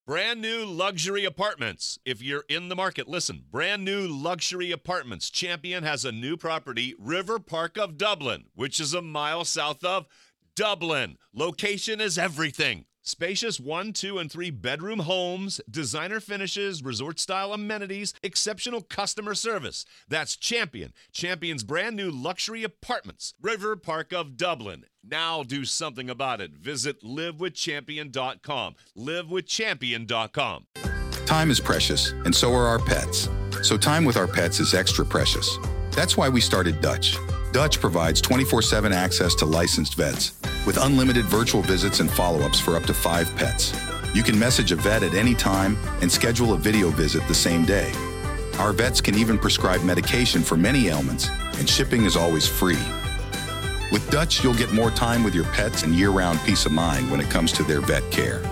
Brand new luxury apartments. If you're in the market, listen. Brand new luxury apartments. Champion has a new property, River Park of Dublin, which is a mile south of Dublin. Location is everything. Spacious 1, 2, and 3 bedroom homes, designer finishes, resort-style amenities, exceptional customer service. That's Champion. Champion's brand new luxury apartments, River Park of Dublin. Now do something about it. Visit livewithchampion.com. Livewithchampion.com. Time is precious, and so are our pets. So time with our pets is extra precious. That's why we started Dutch. Dutch provides 24/7 access to licensed vets with unlimited virtual visits and follow-ups for up to 5 pets. You can message a vet at any time and schedule a video visit the same day. Our vets can even prescribe medication for many ailments, and shipping is always free. With Dutch, you'll get more time with your pets and year-round peace of mind when it comes to their vet care.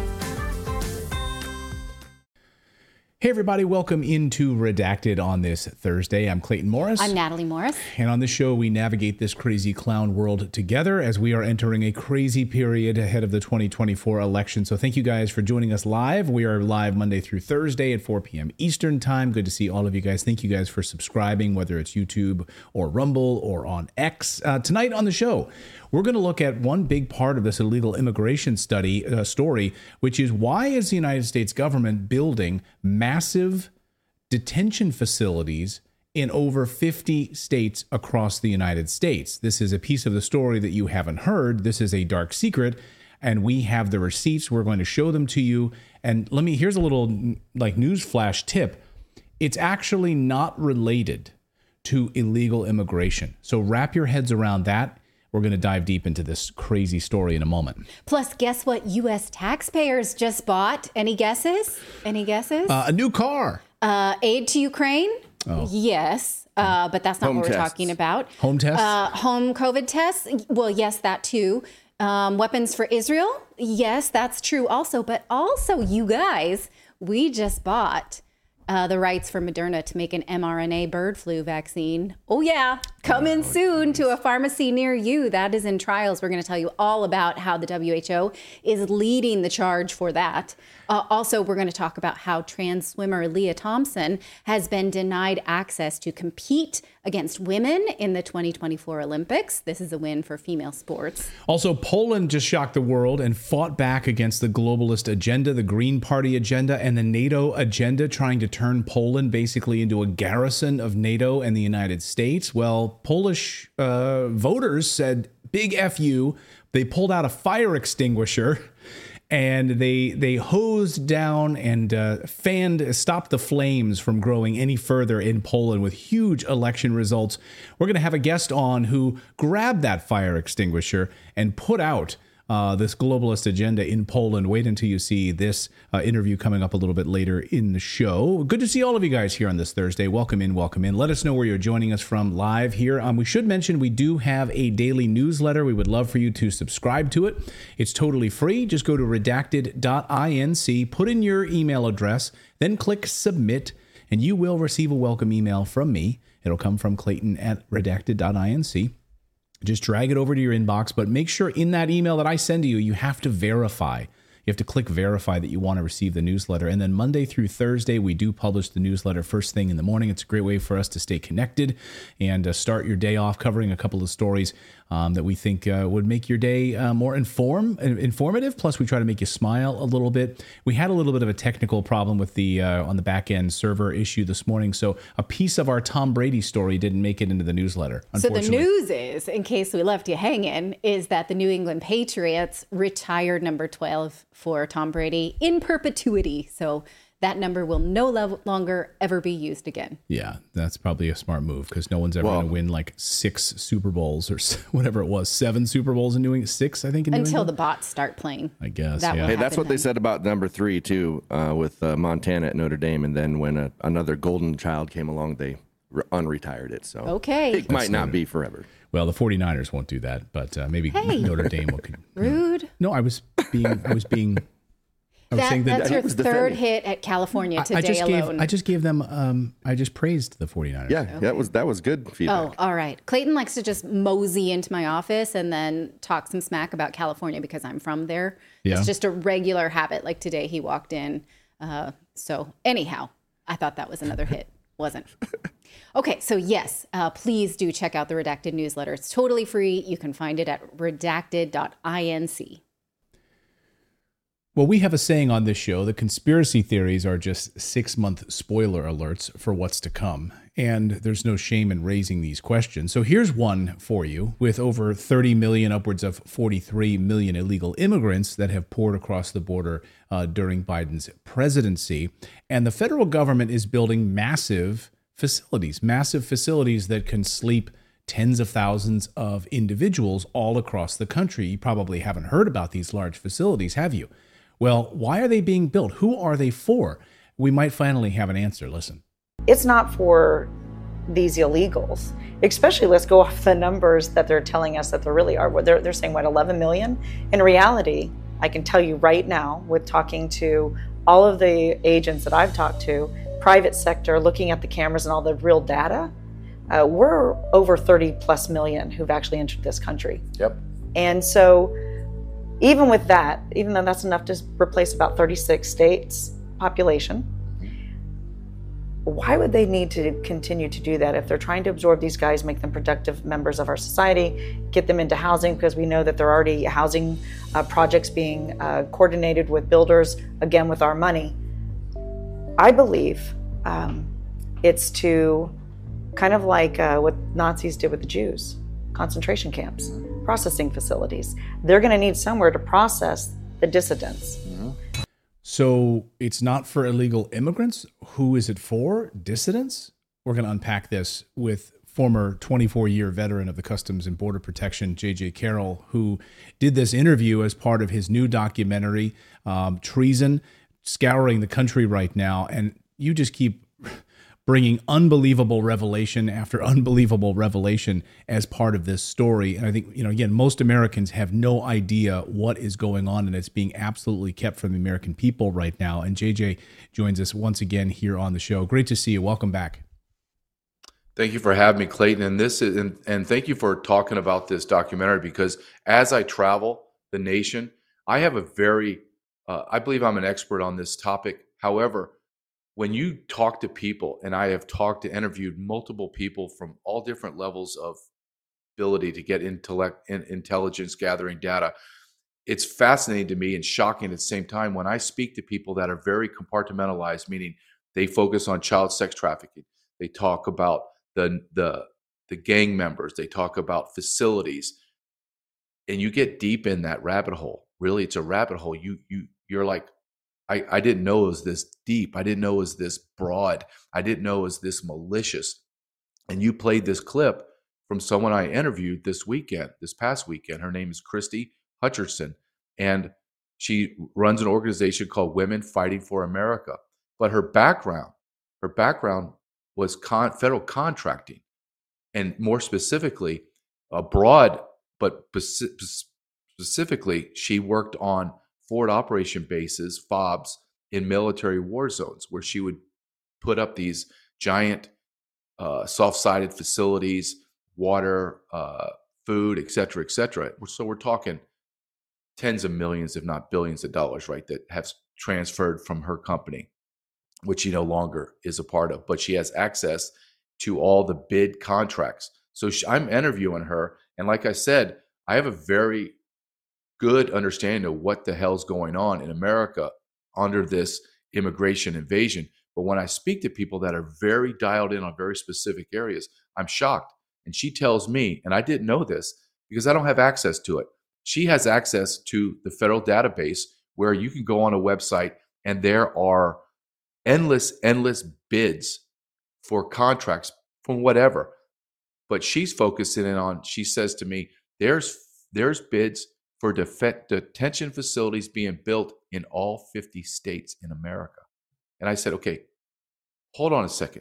Hey everybody, welcome into Redacted on this Thursday. I'm Clayton Morris. I'm Natalie Morris. And on this show, we navigate this crazy clown world together as we are entering a crazy period ahead of the 2024 election. So thank you guys for joining us live. We are live Monday through Thursday at 4 p.m. Eastern time. Good to see all of you guys. Thank you guys for subscribing, whether it's YouTube or Rumble or on X. Tonight on the show, we're going to look at one big part of this illegal immigration story, which is why is the United States government building massive detention facilities in over 50 states across the United States? This is a piece of the story that you haven't heard. This is a dark secret, and we have the receipts. We're going to show them to you. And here's a little news flash tip. It's actually not related to illegal immigration. So wrap your heads around that. We're going to dive deep into this crazy story in a moment. Plus, guess what U.S. taxpayers just bought? Any guesses? A new car. Aid to Ukraine? Oh. Yes, but that's not what we're talking about. Home tests? Home COVID tests? Well, yes, that too. Weapons for Israel? Yes, that's true also. But also, you guys, we just bought the rights for Moderna to make an mRNA bird flu vaccine. Oh, yeah. Coming soon to a pharmacy near you. That is in trials. We're going to tell you all about how the WHO is leading the charge for that. Also, we're going to talk about how trans swimmer Leah Thompson has been denied access to compete against women in the 2024 Olympics. This is a win for female sports. Also, Poland just shocked the world and fought back against the globalist agenda, the Green Party agenda, and the NATO agenda, trying to turn Poland basically into a garrison of NATO and the United States. Well, Polish voters said, big F you. They pulled out a fire extinguisher and they hosed down and stopped the flames from growing any further in Poland with huge election results. We're going to have a guest on who grabbed that fire extinguisher and put out this globalist agenda in Poland. Wait until you see this interview coming up a little bit later in the show. Good to see all of you guys here on this Thursday. Welcome in, welcome in. Let us know where you're joining us from live here. We should mention we do have a daily newsletter. We would love for you to subscribe to it. It's totally free. Just go to redacted.inc, put in your email address, then click submit, and you will receive a welcome email from me. It'll come from Clayton at redacted.inc. Just drag it over to your inbox, but make sure in that email that I send to you, you have to verify. You have to click verify that you want to receive the newsletter. And then Monday through Thursday, we do publish the newsletter first thing in the morning. It's a great way for us to stay connected and start your day off covering a couple of stories that we think would make your day more informative. Plus, we try to make you smile a little bit. We had a little bit of a technical problem with the on the back end server issue this morning. So a piece of our Tom Brady story didn't make it into the newsletter, unfortunately. So the news is, in case we left you hanging, is that the New England Patriots retired number 12 for Tom Brady in perpetuity. So that number will no longer ever be used again. Yeah, that's probably a smart move because no one's ever going to win like 6 Super Bowls or whatever it was, 7 Super Bowls in New England, 6, I think. Until the bots start playing. I guess, Hey, that's what they said about number 3, too, with Montana at Notre Dame. And then when another golden child came along, they unretired it. So it might not be forever. Well, the 49ers won't do that, but maybe Notre Dame will. Rude. No, I was being... That's your third hit at California today alone. I just gave them, I just praised the 49ers. Yeah, okay. that was good feedback. Oh, all right. Clayton likes to just mosey into my office and then talk some smack about California because I'm from there. Yeah. It's just a regular habit. Like today he walked in So anyhow, I thought that was another hit. Wasn't. Okay, so yes, please do check out the Redacted newsletter. It's totally free. You can find it at redacted.inc. Well, we have a saying on this show that conspiracy theories are just 6-month spoiler alerts for what's to come. And there's no shame in raising these questions. So here's one for you. With over 30 million, upwards of 43 million illegal immigrants that have poured across the border during Biden's presidency, and the federal government is building massive facilities that can sleep tens of thousands of individuals all across the country. You probably haven't heard about these large facilities, have you? Well, why are they being built? Who are they for? We might finally have an answer. Listen. It's not for these illegals, especially let's go off the numbers that they're telling us that there really are. They're saying, 11 million? In reality, I can tell you right now, with talking to all of the agents that I've talked to, private sector, looking at the cameras and all the real data, we're over 30 plus million who've actually entered this country. Yep. And so even with that, even though that's enough to replace about 36 states population, why would they need to continue to do that if they're trying to absorb these guys, make them productive members of our society, get them into housing, because we know that there are already housing projects being coordinated with builders, again, with our money. I believe it's to kind of like what Nazis did with the Jews, concentration camps, processing facilities. They're going to need somewhere to process the dissidents. Mm-hmm. So it's not for illegal immigrants. Who is it for? Dissidents? We're going to unpack this with former 24-year veteran of the Customs and Border Protection, J.J. Carroll, who did this interview as part of his new documentary, Treason, scouring the country right now. And you just keep bringing unbelievable revelation after unbelievable revelation as part of this story. And I think, again, most Americans have no idea what is going on, and it's being absolutely kept from the American people right now. And JJ joins us once again here on the show. Great to see you. Welcome back. Thank you for having me, Clayton. And thank you for talking about this documentary, because as I travel the nation, I have I believe I'm an expert on this topic. However, when you talk to people, and I have interviewed multiple people from all different levels of ability to get intelligence gathering data, it's fascinating to me and shocking at the same time when I speak to people that are very compartmentalized, meaning they focus on child sex trafficking. They talk about the gang members. They talk about facilities, and you get deep in that rabbit hole. Really, it's a rabbit hole. You're like, I didn't know it was this deep. I didn't know it was this broad. I didn't know it was this malicious. And you played this clip from someone I interviewed this past weekend. Her name is Christy Hutcherson, and she runs an organization called Women Fighting for America. But her background was federal contracting, and more specifically, abroad, but specifically, she worked on forward operation bases, FOBs, in military war zones, where she would put up these giant soft-sided facilities, water, food, et cetera, et cetera. So we're talking tens of millions, if not billions of dollars, right, that have transferred from her company, which she no longer is a part of, but she has access to all the bid contracts. So I'm interviewing her, and like I said, I have a very good understanding of what the hell's going on in America under this immigration invasion. But when I speak to people that are very dialed in on very specific areas, I'm shocked. And she tells me, and I didn't know this because I don't have access to it. She has access to the federal database where you can go on a website and there are endless bids for contracts from whatever. But she's focusing in on, she says to me, there's bids for detention facilities being built in all 50 states in America. And I said, okay, hold on a second.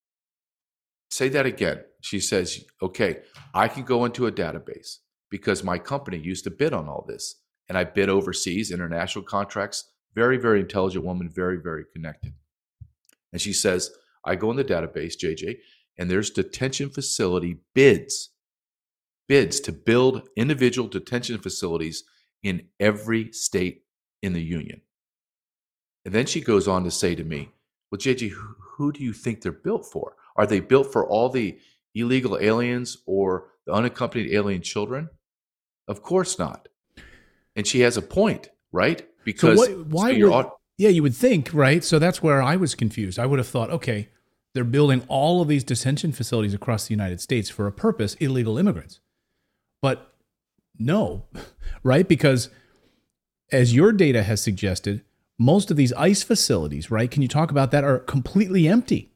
Say that again. She says, okay, I can go into a database because my company used to bid on all this. And I bid overseas, international contracts. Very, very intelligent woman, very, very connected. And she says, I go in the database, JJ, and there's detention facility bids to build individual detention facilities in every state in the union. And then she goes on to say to me, well, JJ, who do you think they're built for? Are they built for all the illegal aliens or the unaccompanied alien children? Of course not. And she has a point, right? Because you would think, right? So that's where I was confused. I would have thought, okay, they're building all of these detention facilities across the United States for a purpose, illegal immigrants. But no, right? Because as your data has suggested, most of these ICE facilities, right? Can you talk about that? Are completely empty.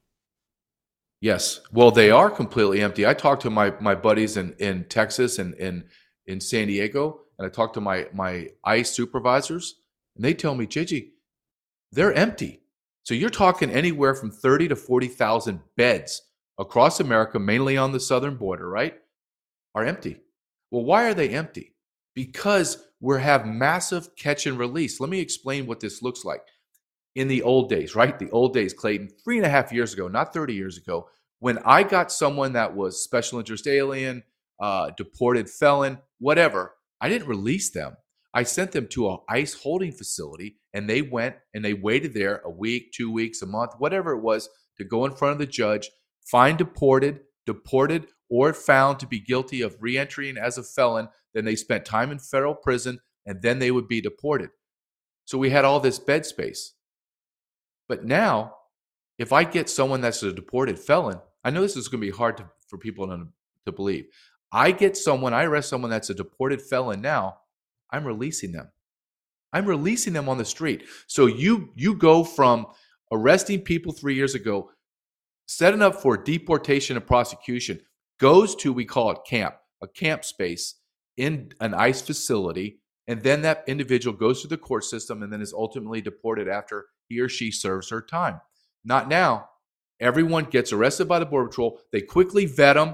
Yes. Well, they are completely empty. I talked to my buddies in Texas and in San Diego, and I talked to my ICE supervisors, and they tell me, JJ, they're empty. So you're talking anywhere from 30 to 40,000 beds across America, mainly on the southern border, right, are empty. Well, why are they empty? Because we have massive catch and release. Let me explain what this looks like. In the old days, right? The old days, Clayton, 3.5 years ago, not 30 years ago, when I got someone that was special interest alien, deported felon, whatever, I didn't release them. I sent them to an ICE holding facility, and they went and they waited there a week, 2 weeks, a month, whatever it was, to go in front of the judge, find deported, or found to be guilty of reentry as a felon. Then they spent time in federal prison, and then they would be deported. So we had all this bed space. But now, if I get someone that's a deported felon, I know this is going to be hard for people to believe. I arrest someone that's a deported felon now, I'm releasing them. I'm releasing them on the street. So you go from arresting people 3 years ago, setting up for deportation and prosecution, goes to, we call it camp, a camp space in an ICE facility, and then that individual goes through the court system and then is ultimately deported after he or she serves her time. Not now. Everyone gets arrested by the Border Patrol. They quickly vet them,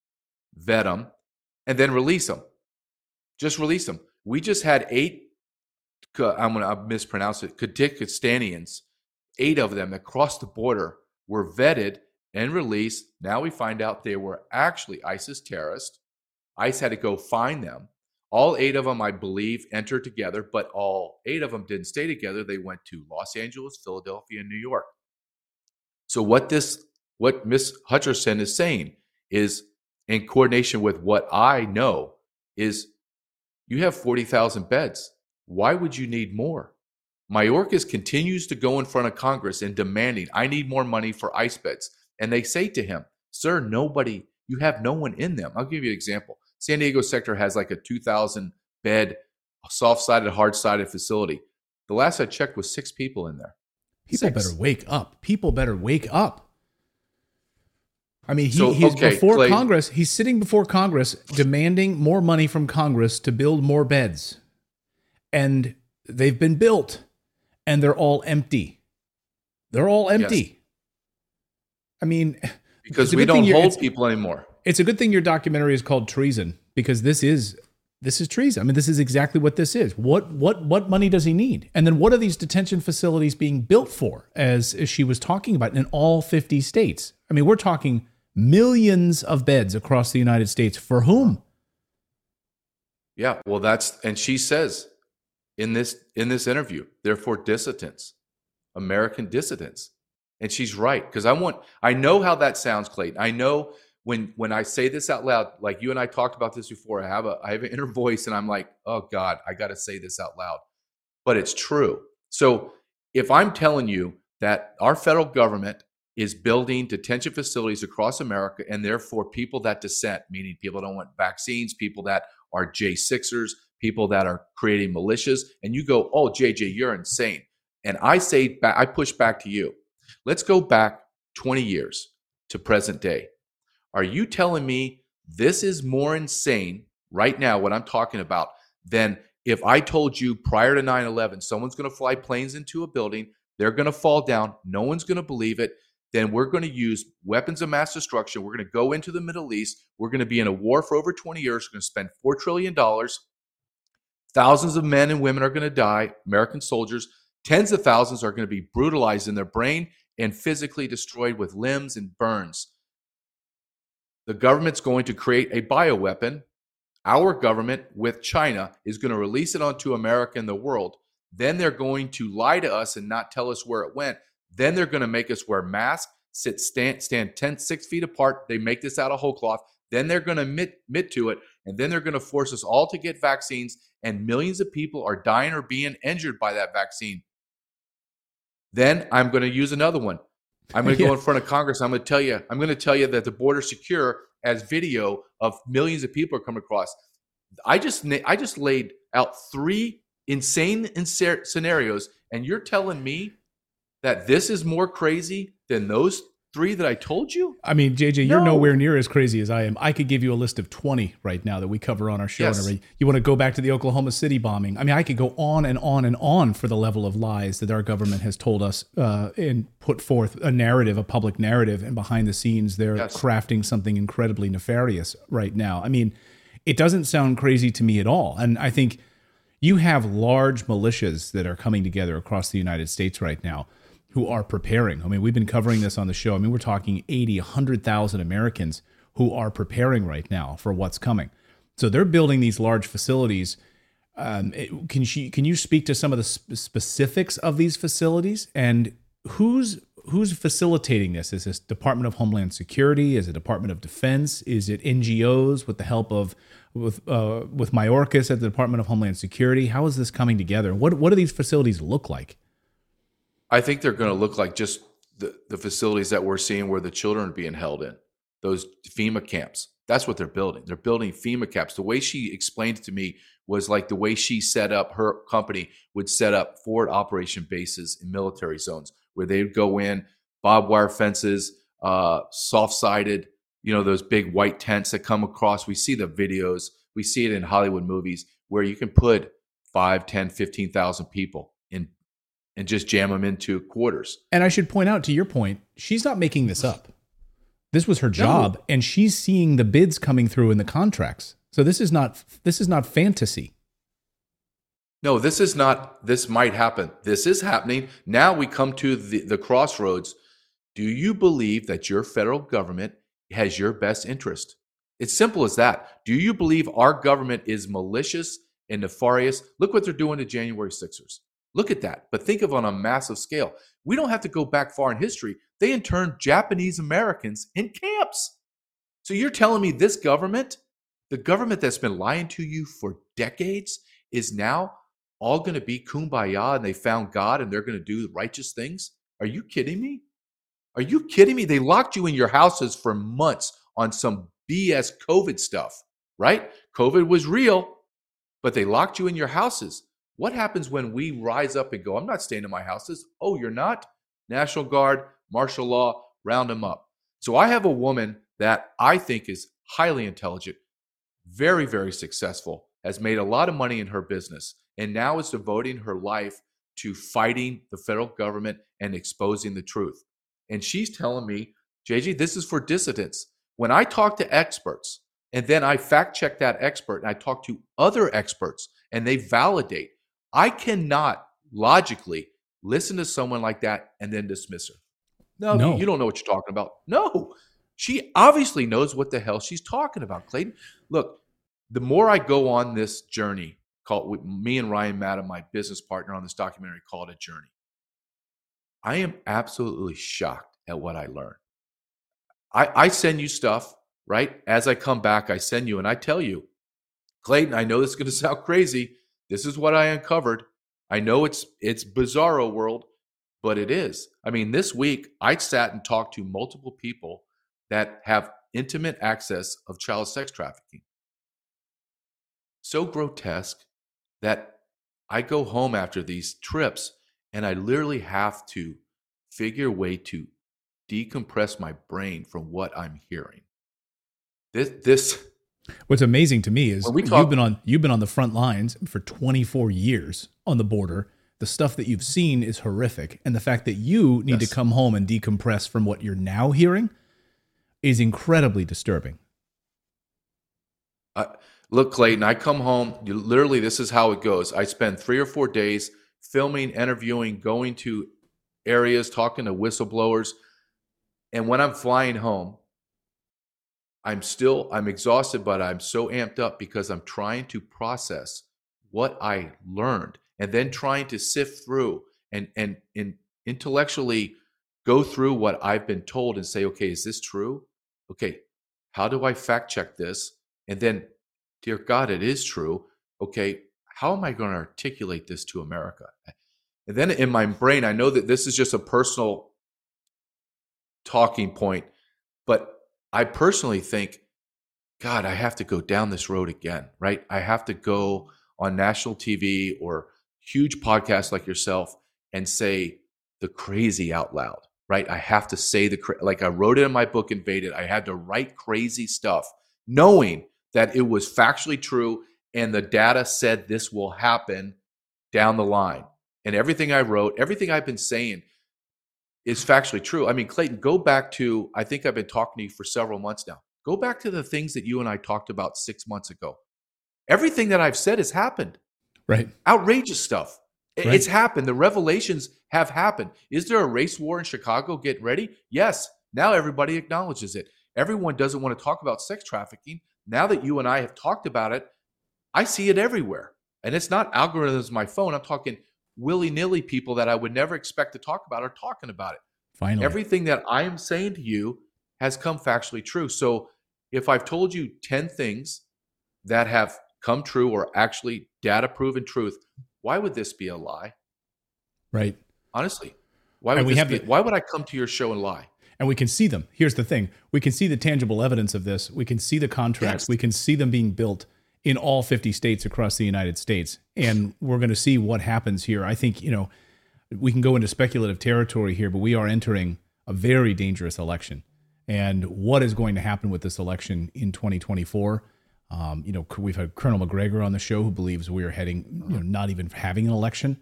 and then release them. Just release them. We just had 8, I'm going to mispronounce it, Kyrgyzstanians, 8 of them that crossed the border, were vetted and released. Now we find out they were actually ISIS terrorists. ICE had to go find them. All 8 of them, I believe, entered together, but all 8 of them didn't stay together. They went to Los Angeles, Philadelphia, and New York. So what Ms. Hutcherson is saying is, in coordination with what I know, is you have 40,000 beds. Why would you need more? Mayorkas continues to go in front of Congress and demanding, I need more money for ICE beds. And they say to him, sir, you have no one in them. I'll give you an example. San Diego sector has like a 2,000 bed, soft-sided, hard-sided facility. The last I checked was 6 people in there. People better wake up. People better wake up. I mean, he's before Clay, Congress. He's sitting before Congress demanding more money from Congress to build more beds. And they've been built, and they're all empty. They're all empty. Yes. I mean, because we don't hold people anymore. It's a good thing your documentary is called Treason, because this is treason. I mean, this is exactly what this is. What money does he need? And then what are these detention facilities being built for, as she was talking about, in all 50 states? I mean, we're talking millions of beds across the United States. For whom? Yeah, well, and she says in this interview, they're for dissidents, American dissidents. And she's right, because I know how that sounds, Clayton. I know when I say this out loud, like you and I talked about this before, I have an inner voice and I'm like, oh God, I got to say this out loud. But it's true. So if I'm telling you that our federal government is building detention facilities across America, and therefore people that dissent, meaning people don't want vaccines, people that are J6ers, people that are creating militias, and you go, oh, JJ, you're insane. And I push back to you. Let's go back 20 years to present day. Are you telling me this is more insane right now, what I'm talking about, than if I told you prior to 9/11, someone's going to fly planes into a building, they're going to fall down, no one's going to believe it, then we're going to use weapons of mass destruction, we're going to go into the Middle East, we're going to be in a war for over 20 years, we're going to spend $4 trillion, thousands of men and women are going to die, American soldiers, tens of thousands are going to be brutalized in their brain and physically destroyed with limbs and burns. The government's going to create a bioweapon. Our government with China is going to release it onto America and the world. Then they're going to lie to us and not tell us where it went. Then they're going to make us wear masks, stand 6 feet apart. They make this out of whole cloth. Then they're going to admit to it. And then they're going to force us all to get vaccines. And millions of people are dying or being injured by that vaccine. Then I'm going to use another one. I'm going to go in front of Congress. I'm going to tell you that the border's secure as video of millions of people are coming across. I just laid out 3 insane scenarios, and you're telling me that this is more crazy than those 3 that I told you? I mean, JJ, you're nowhere near as crazy as I am. I could give you a list of 20 right now that we cover on our show. Yes. You want to go back to the Oklahoma City bombing? I mean, I could go on and on and on for the level of lies that our government has told us and put forth a public narrative, and behind the scenes, they're crafting something incredibly nefarious right now. I mean, it doesn't sound crazy to me at all. And I think you have large militias that are coming together across the United States right now who are preparing. I mean, we've been covering this on the show. I mean, we're talking 80, 100,000 Americans who are preparing right now for what's coming. So they're building these large facilities. Can you speak to some of the specifics of these facilities and who's facilitating this? Is this Department of Homeland Security? Is it Department of Defense? Is it NGOs with the help of with Mayorkas at the Department of Homeland Security? How is this coming together? What do these facilities look like? I think they're going to look like just the facilities that we're seeing where the children are being held in, those FEMA camps. That's what they're building. They're building FEMA camps. The way she explained it to me was like the way she set up her company would set up forward operation bases in military zones where they would go in, barbed wire fences, soft-sided, those big white tents that come across. We see the videos. We see it in Hollywood movies where you can put 5, 10, 15,000 people in and just jam them into quarters. And I should point out, to your point, she's not making this up. This was her job, and she's seeing the bids coming through in the contracts. So this is not fantasy. No, this is not. This might happen. This is happening. Now we come to the crossroads. Do you believe that your federal government has your best interest? It's simple as that. Do you believe our government is malicious and nefarious? Look what they're doing to January 6ers. Look at that. But think of on a massive scale. We don't have to go back far in history. They interned Japanese Americans in camps. So you're telling me this government, the government that's been lying to you for decades, is now all going to be kumbaya and they found God and they're going to do righteous things? Are you kidding me? Are you kidding me? They locked you in your houses for months on some BS COVID stuff, right? COVID was real, but they locked you in your houses. What happens when we rise up and go, I'm not staying in my houses? Oh, you're not? National Guard, martial law, round them up. So I have a woman that I think is highly intelligent, very, very successful, has made a lot of money in her business, and now is devoting her life to fighting the federal government and exposing the truth. And she's telling me, JJ, this is for dissidents. When I talk to experts, and then I fact check that expert, and I talk to other experts, and they validate, I cannot logically listen to someone like that and then dismiss her. No, you don't know what you're talking about. No, she obviously knows what the hell she's talking about, Clayton. Look, the more I go on this journey, called me and Ryan Madden, my business partner on this documentary, called A Journey, I am absolutely shocked at what I learned. I send you stuff, right? As I come back, I send you and I tell you, Clayton, I know this is going to sound crazy. This is what I uncovered. I know it's bizarro world, but it is. I mean, this week I sat and talked to multiple people that have intimate access of child sex trafficking. So grotesque that I go home after these trips and I literally have to figure a way to decompress my brain from what I'm hearing. What's amazing to me is you've been on the front lines for 24 years on the border. The stuff that you've seen is horrific, and the fact that you need to come home and decompress from what you're now hearing is incredibly disturbing. Look, Clayton, I come home. Literally, this is how it goes. I spend 3 or 4 days filming, interviewing, going to areas, talking to whistleblowers, and when I'm flying home, I'm exhausted, but I'm so amped up because I'm trying to process what I learned. and then trying to sift through and intellectually go through what I've been told and say, okay, is this true? Okay, how do I fact check this? And then, dear God, it is true. Okay, how am I going to articulate this to America? And then in my brain, I know that this is just a personal talking point, but I personally think, God, I have to go down this road again, right? I have to go on national TV or huge podcasts like yourself and say the crazy out loud, right? I have to say like I wrote it in my book, Invaded. I had to write crazy stuff, knowing that it was factually true and the data said this will happen down the line. And everything I wrote, everything I've been saying is factually true. I mean, Clayton, go back to, I think I've been talking to you for several months now. Go back to the things that you and I talked about 6 months ago. Everything that I've said has happened. Right. Outrageous stuff. Right. It's happened. The revelations have happened. Is there a race war in Chicago? Get ready. Yes. Now everybody acknowledges it. Everyone doesn't want to talk about sex trafficking. Now that you and I have talked about it, I see it everywhere. And it's not algorithms on my phone. I'm talking willy-nilly people that I would never expect to talk about are talking about it. Finally. Everything that I am saying to you has come factually true. So if I've told you 10 things that have come true or actually data proven truth, why would this be a lie? Right. Honestly, why would I come to your show and lie? And we can see them. Here's the thing. We can see the tangible evidence of this. We can see the contracts. Yes. We can see them being built in all 50 states across the United States. And we're going to see what happens here. I think, we can go into speculative territory here, but we are entering a very dangerous election. And what is going to happen with this election in 2024? We've had Colonel McGregor on the show who believes we are heading, not even having an election.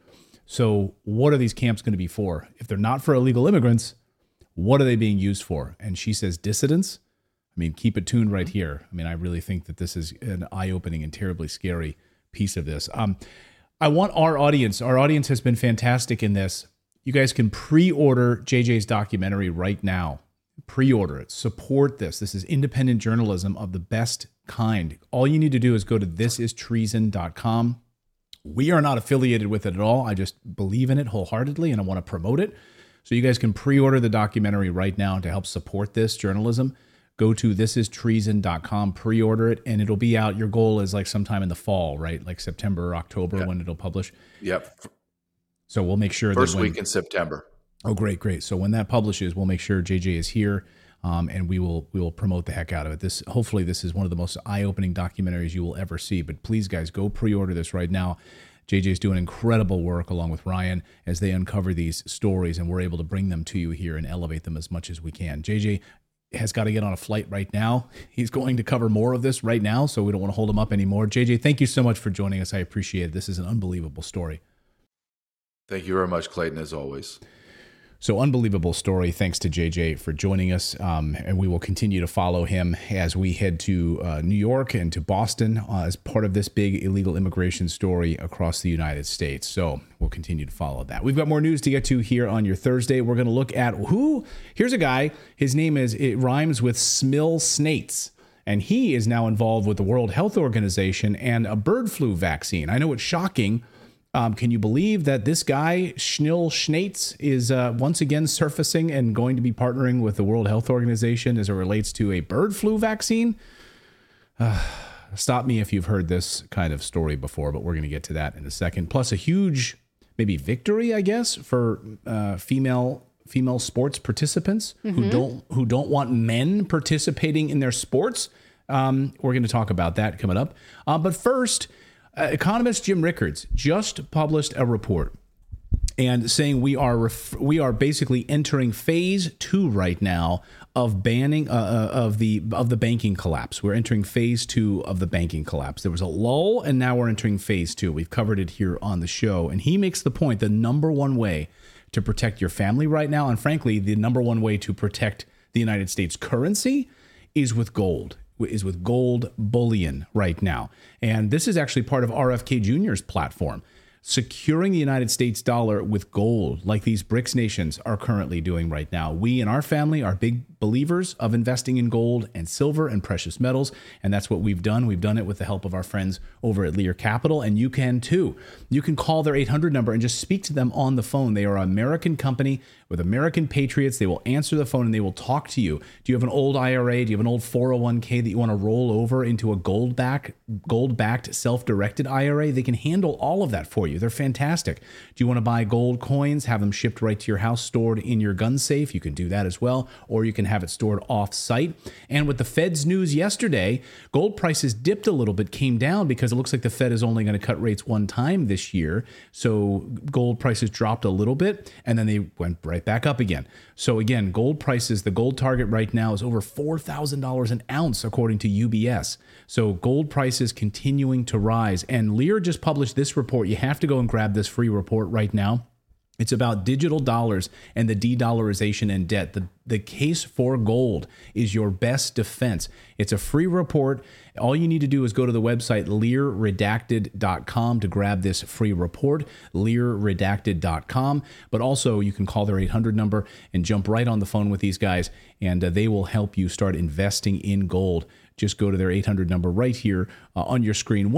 So what are these camps going to be for? If they're not for illegal immigrants, what are they being used for? And she says dissidents. I mean, keep it tuned right here. I mean, I really think that this is an eye-opening and terribly scary piece of this. I want our audience has been fantastic in this. You guys can pre-order JJ's documentary right now. Pre-order it. Support this. This is independent journalism of the best kind. All you need to do is go to thisistreason.com. We are not affiliated with it at all. I just believe in it wholeheartedly and I want to promote it. So you guys can pre-order the documentary right now to help support this journalism. Go to thisistreason.com, pre-order it, and it'll be out. Your goal is like sometime in the fall, right? Like September or October when it'll publish. Yep. So we'll make sure first week in September. Oh, great. So when that publishes, we'll make sure JJ is here, and we will promote the heck out of it. Hopefully this is one of the most eye-opening documentaries you will ever see. But please, guys, go pre-order this right now. JJ is doing incredible work along with Ryan as they uncover these stories, and we're able to bring them to you here and elevate them as much as we can. JJ has got to get on a flight right now. He's going to cover more of this right now, so we don't want to hold him up anymore. JJ, thank you so much for joining us. I appreciate it. This is an unbelievable story. Thank you very much, Clayton, as always. So unbelievable story. Thanks to JJ for joining us. And we will continue to follow him as we head to New York and to Boston as part of this big illegal immigration story across the United States. So we'll continue to follow that. We've got more news to get to here on your Thursday. We're going to look at here's a guy. His name it rhymes with Smil Snates. And he is now involved with the World Health Organization and a bird flu vaccine. I know it's shocking. Can you believe that this guy, Schnil Schnates, is once again surfacing and going to be partnering with the World Health Organization as it relates to a bird flu vaccine? Stop me if you've heard this kind of story before, but we're going to get to that in a second. Plus a huge, maybe victory, I guess, for female sports participants who don't want men participating in their sports. We're going to talk about that coming up. But first, economist Jim Rickards just published a report and saying we are basically entering phase 2 right now of banning of the banking collapse. We're entering phase 2 of the banking collapse. There was a lull, and now we're entering phase 2. We've covered it here on the show, and he makes the point: the number one way to protect your family right now, and frankly, the number one way to protect the United States currency, is with gold. Is with gold bullion right now. And this is actually part of RFK Jr.'s platform, securing the United States dollar with gold, like these BRICS nations are currently doing right now. We in our family are big believers of investing in gold and silver and precious metals, and that's what we've done. We've done it with the help of our friends over at Lear Capital, and you can too. You can call their 800 number and just speak to them on the phone. They are an American company with American patriots. They will answer the phone and they will talk to you. Do you have an old IRA? Do you have an old 401k that you want to roll over into a gold-backed self-directed IRA? They can handle all of that for you. They're fantastic. Do you want to buy gold coins, have them shipped right to your house, stored in your gun safe? You can do that as well, or you can have it stored off-site. And with the Fed's news yesterday, gold prices dipped a little bit, came down because it looks like the Fed is only going to cut rates one time this year. So gold prices dropped a little bit, and then they went right back up again. So again, gold prices, the gold target right now is over $4,000 an ounce, according to UBS. So gold prices continuing to rise. And Lear just published this report. You have to go and grab this free report right now. It's about digital dollars and the de-dollarization and debt. The case for gold is your best defense. It's a free report. All you need to do is go to the website learredacted.com to grab this free report, learredacted.com. But also you can call their 800 number and jump right on the phone with these guys, and they will help you start investing in gold. Just go to their 800 number right here on your screen,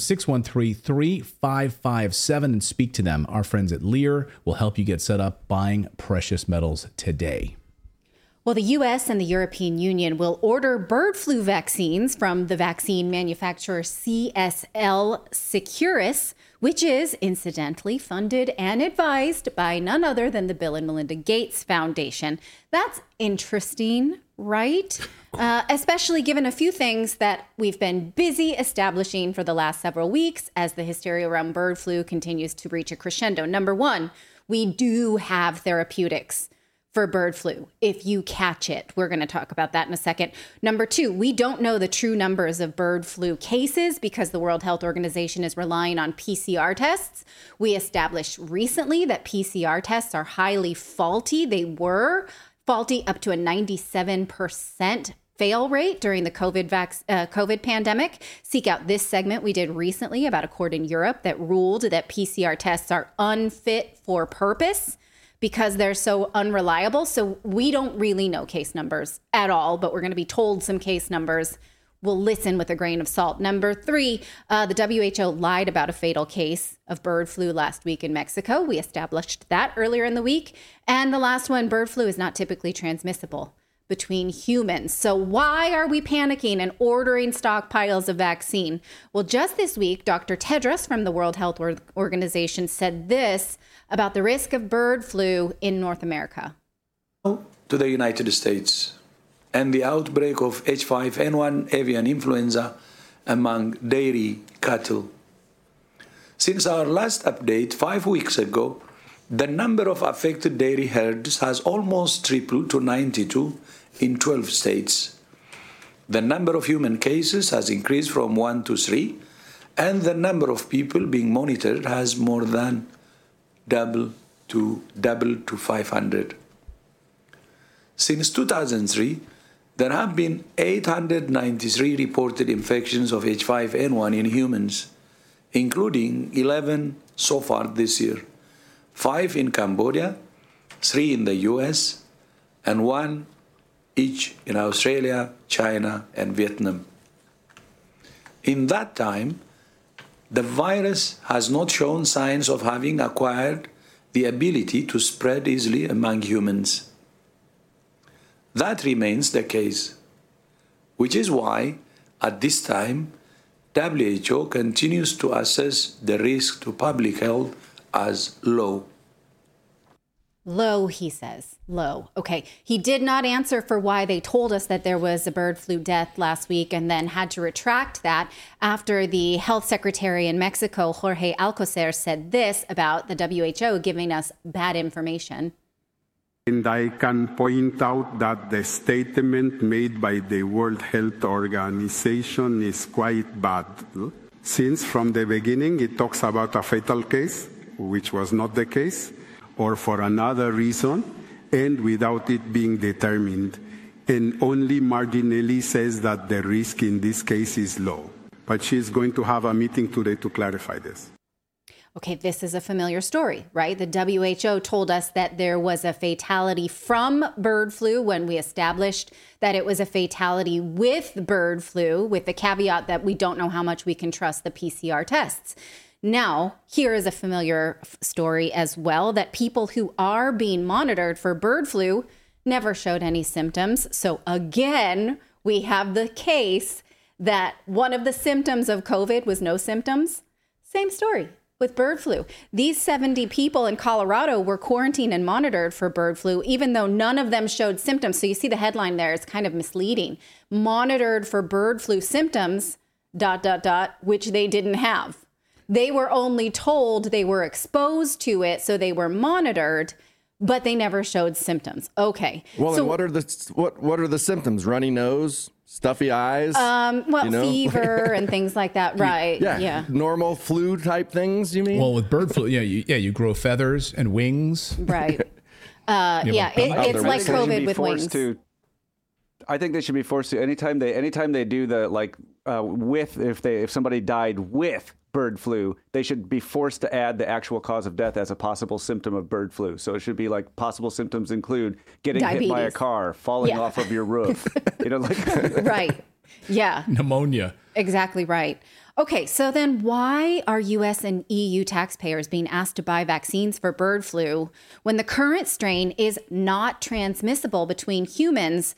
1-800-613-3557, and speak to them. Our friends at Lear will help you get set up buying precious metals today. Well, the U.S. and the European Union will order bird flu vaccines from the vaccine manufacturer CSL Seqirus, which is incidentally funded and advised by none other than the Bill and Melinda Gates Foundation. That's interesting, right? Especially given a few things that we've been busy establishing for the last several weeks as the hysteria around bird flu continues to reach a crescendo. Number one, we do have therapeutics for bird flu if you catch it. We're going to talk about that in a second. Number two, we don't know the true numbers of bird flu cases because the World Health Organization is relying on PCR tests. We established recently that PCR tests are highly faulty. They were faulty up to a 97% fail rate during the COVID pandemic. Seek out this segment we did recently about a court in Europe that ruled that PCR tests are unfit for purpose because they're so unreliable. So we don't really know case numbers at all, but we're going to be told some case numbers. We'll listen with a grain of salt. Number three, the WHO lied about a fatal case of bird flu last week in Mexico. We established that earlier in the week. And the last one, bird flu is not typically transmissible between humans. So why are we panicking and ordering stockpiles of vaccine? Well, just this week, Dr. Tedros from the World Health Organization said this about the risk of bird flu in North America. To the United States and the outbreak of H5N1 avian influenza among dairy cattle. Since our last update 5 weeks ago, the number of affected dairy herds has almost tripled to 92 in 12 states. The number of human cases has increased from 1 to 3, and the number of people being monitored has more than doubled to 500. Since 2003, there have been 893 reported infections of H5N1 in humans, including 11 so far this year, 5 in Cambodia, 3 in the US, and 1 each in Australia, China, and Vietnam. In that time, the virus has not shown signs of having acquired the ability to spread easily among humans. That remains the case, which is why, at this time, WHO continues to assess the risk to public health as low. Low, he says. Low. Okay. He did not answer for why they told us that there was a bird flu death last week and then had to retract that after the health secretary in Mexico, Jorge Alcocer, said this about the WHO giving us bad information. And I can point out that the statement made by the World Health Organization is quite bad. Since from the beginning it talks about a fatal case, which was not the case, or for another reason, and without it being determined, and only marginally says that the risk in this case is low. But she's going to have a meeting today to clarify this. Okay, this is a familiar story, right? The WHO told us that there was a fatality from bird flu when we established that it was a fatality with bird flu, with the caveat that we don't know how much we can trust the PCR tests. Now, here is a familiar story as well, that people who are being monitored for bird flu never showed any symptoms. So again, we have the case that one of the symptoms of COVID was no symptoms. Same story with bird flu. These 70 people in Colorado were quarantined and monitored for bird flu, even though none of them showed symptoms. So you see the headline there, it's kind of misleading. Monitored for bird flu symptoms, ... which they didn't have. They were only told they were exposed to it, so they were monitored, but they never showed symptoms. Okay. Well, so, and what are the symptoms? Runny nose? Stuffy eyes? Fever and things like that. Right. Yeah. Normal flu type things, you mean? Well, with bird flu, you grow feathers and wings. Right. It's like COVID with wings. I think they should be forced to anytime they do the if somebody died with bird flu, they should be forced to add the actual cause of death as a possible symptom of bird flu. So it should be like possible symptoms include getting hit by a car, falling off of your roof, Right. Yeah. Pneumonia. Exactly right. Okay, so then why are U.S. and EU taxpayers being asked to buy vaccines for bird flu when the current strain is not transmissible between humans?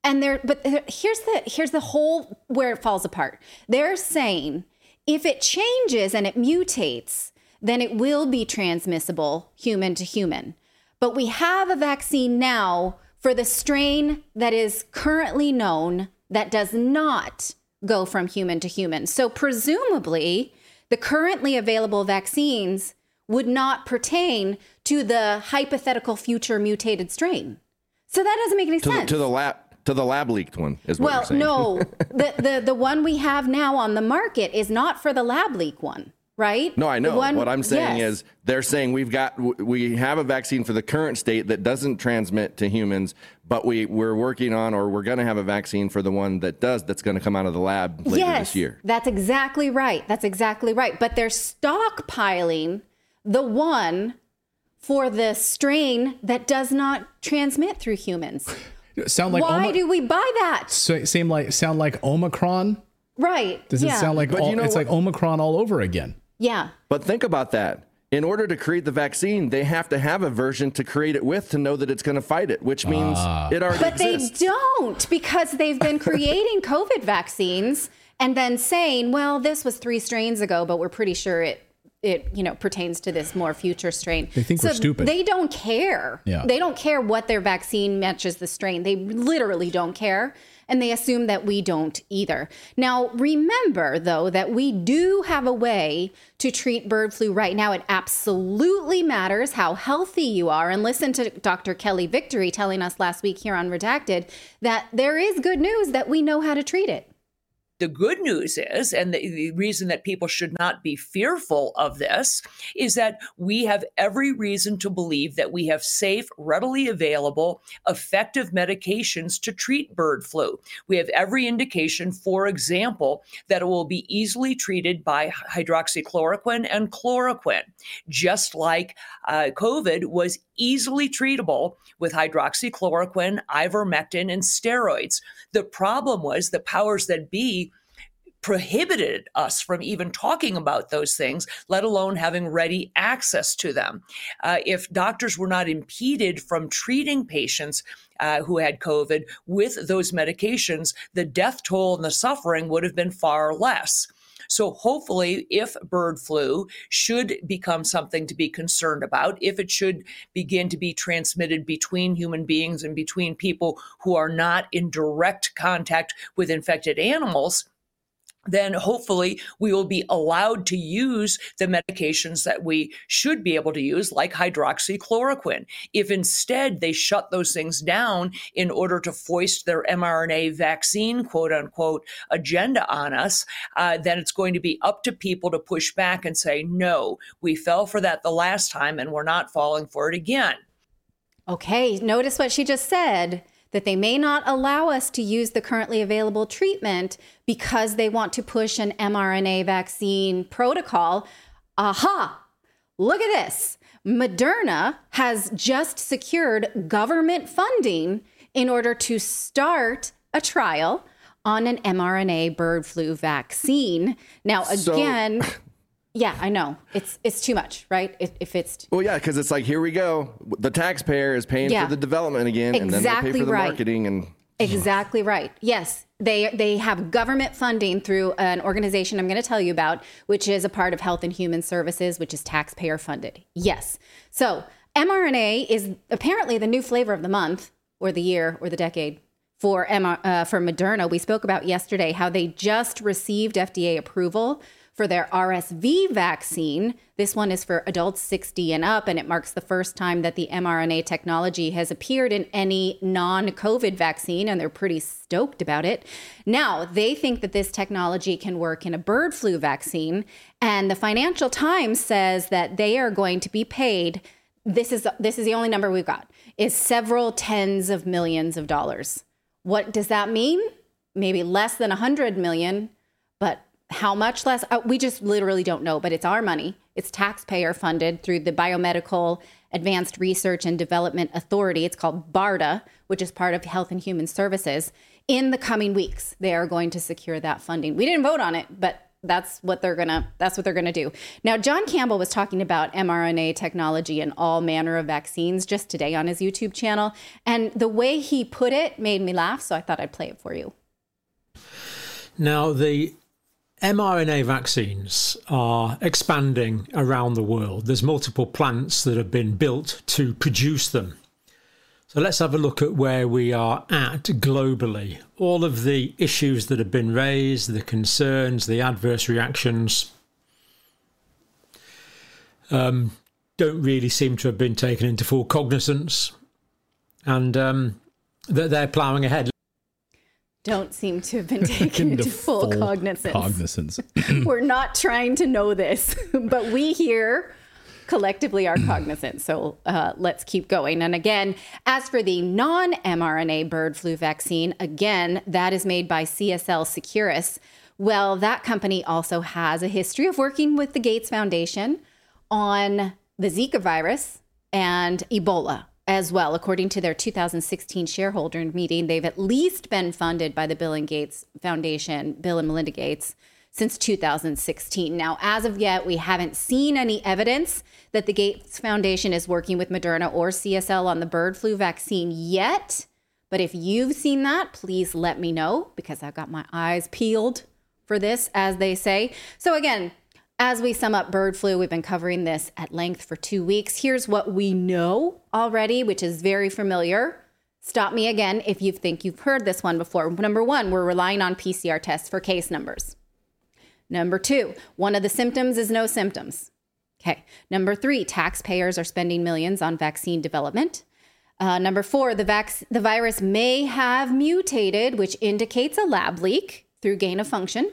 Here's the whole where it falls apart. They're saying if it changes and it mutates, then it will be transmissible human to human. But we have a vaccine now for the strain that is currently known that does not go from human to human. So presumably, the currently available vaccines would not pertain to the hypothetical future mutated strain. So that doesn't make any sense. To the lab leaked one is what you're saying. No, the one we have now on the market is not for the lab leak one, right? No, I know. What I'm saying is they're saying we have a vaccine for the current state that doesn't transmit to humans, but we're working on, or we're going to have a vaccine for the one that does, that's going to come out of the lab later this year. That's exactly right. But they're stockpiling the one for the strain that does not transmit through humans. Why do we buy that? Sound like Omicron? Right. Does it sound like it's like Omicron all over again? Yeah. But think about that. In order to create the vaccine, they have to have a version to create it with to know that it's going to fight it, which means it already exists. But they don't, because they've been creating COVID vaccines and then saying, well, this was 3 strains ago, but we're pretty sure it pertains to this more future strain. They think we're stupid. They don't care. Yeah. They don't care what their vaccine matches the strain. They literally don't care. And they assume that we don't either. Now, remember, though, that we do have a way to treat bird flu right now. It absolutely matters how healthy you are. And listen to Dr. Kelly Victory telling us last week here on Redacted that there is good news that we know how to treat it. The good news is, and the reason that people should not be fearful of this, is that we have every reason to believe that we have safe, readily available, effective medications to treat bird flu. We have every indication, for example, that it will be easily treated by hydroxychloroquine and chloroquine, just like COVID was easily treatable with hydroxychloroquine, ivermectin, and steroids. The problem was the powers that be prohibited us from even talking about those things, let alone having ready access to them. If doctors were not impeded from treating patients who had COVID with those medications, the death toll and the suffering would have been far less. So hopefully, if bird flu should become something to be concerned about, if it should begin to be transmitted between human beings and between people who are not in direct contact with infected animals, then hopefully we will be allowed to use the medications that we should be able to use, like hydroxychloroquine. If instead they shut those things down in order to foist their mRNA vaccine, quote unquote, agenda on us, then it's going to be up to people to push back and say, no, we fell for that the last time and we're not falling for it again. Okay, notice what she just said, that they may not allow us to use the currently available treatment because they want to push an mRNA vaccine protocol. Aha! look at this. Moderna has just secured government funding in order to start a trial on an mRNA bird flu vaccine. Now, again, yeah, I know it's too much, right? If it's well, yeah, because it's like, here we go. The taxpayer is paying for the development again, and then they pay for the marketing and. Exactly right. Yes, they have government funding through an organization I'm going to tell you about, which is a part of Health and Human Services, which is taxpayer funded. Yes. So mRNA is apparently the new flavor of the month or the year or the decade for Moderna. We spoke about yesterday how they just received FDA approval for their RSV vaccine. This one is for adults 60 and up, and it marks the first time that the mRNA technology has appeared in any non-COVID vaccine, and they're pretty stoked about it. Now, they think that this technology can work in a bird flu vaccine, and the Financial Times says that they are going to be paid, this is the only number we've got, is several tens of millions of dollars. What does that mean? Maybe less than 100 million, but how much less? We just literally don't know, but it's our money. It's taxpayer funded through the Biomedical Advanced Research and Development Authority. It's called BARDA, which is part of Health and Human Services. In the coming weeks, they are going to secure that funding. We didn't vote on it, but that's what they're gonna do. Now, John Campbell was talking about mRNA technology and all manner of vaccines just today on his YouTube channel, and the way he put it made me laugh, so I thought I'd play it for you. Now, the mRNA vaccines are expanding around the world. There's multiple plants that have been built to produce them. So let's have a look at where we are at globally. All of the issues that have been raised, the concerns, the adverse reactions, don't really seem to have been taken into full cognizance, and they're ploughing ahead. Don't seem to have been taken into full cognizance. We're not trying to know this, but we here collectively are cognizant. So let's keep going. And again, as for the non-mRNA bird flu vaccine, again, that is made by CSL Seqirus. Well, that company also has a history of working with the Gates Foundation on the Zika virus and Ebola as well. According to their 2016 shareholder meeting, they've at least been funded by the Bill and Gates Foundation, Bill and Melinda Gates, since 2016. Now, as of yet, we haven't seen any evidence that the Gates Foundation is working with Moderna or CSL on the bird flu vaccine yet. But if you've seen that, please let me know, because I've got my eyes peeled for this, as they say. So again, as we sum up bird flu, we've been covering this at length for 2 weeks. Here's what we know already, which is very familiar. Stop me again if you think you've heard this one before. Number one, we're relying on PCR tests for case numbers. Number two, one of the symptoms is no symptoms. Okay. Number three, taxpayers are spending millions on vaccine development. Number four, the virus may have mutated, which indicates a lab leak through gain of function.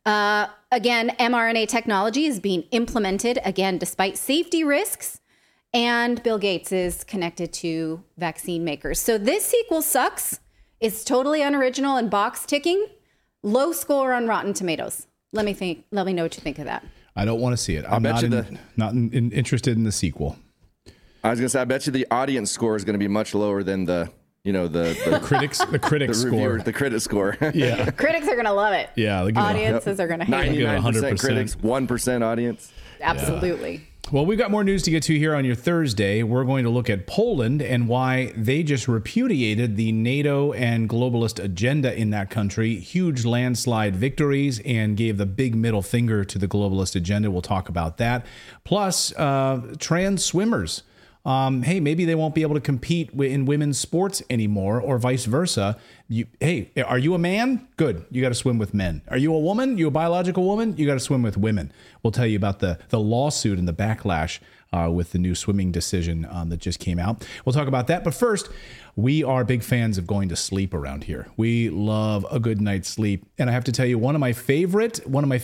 Again, mRNA technology is being implemented, again, despite safety risks. And Bill Gates is connected to vaccine makers. So this sequel sucks. It's totally unoriginal and box ticking. Low score on Rotten Tomatoes. Let me know what you think of that. I don't want to see it. I'm not interested in the sequel. I was going to say, I bet you the audience score is going to be much lower than the critics score. The critic score. Yeah. Critics are going to love it. Yeah. Audiences are going to hate it. 99% critics, 1% audience. Absolutely. Yeah. Well, we've got more news to get to here on your Thursday. We're going to look at Poland and why they just repudiated the NATO and globalist agenda in that country. Huge landslide victories, and gave the big middle finger to the globalist agenda. We'll talk about that. Plus, trans swimmers. Hey, maybe they won't be able to compete in women's sports anymore, or vice versa. Hey, are you a man? Good. You got to swim with men. Are you a woman? You a biological woman? You got to swim with women. We'll tell you about the lawsuit and the backlash with the new swimming decision that just came out. We'll talk about that. But first, we are big fans of going to sleep around here. We love a good night's sleep. And I have to tell you, one of my favorite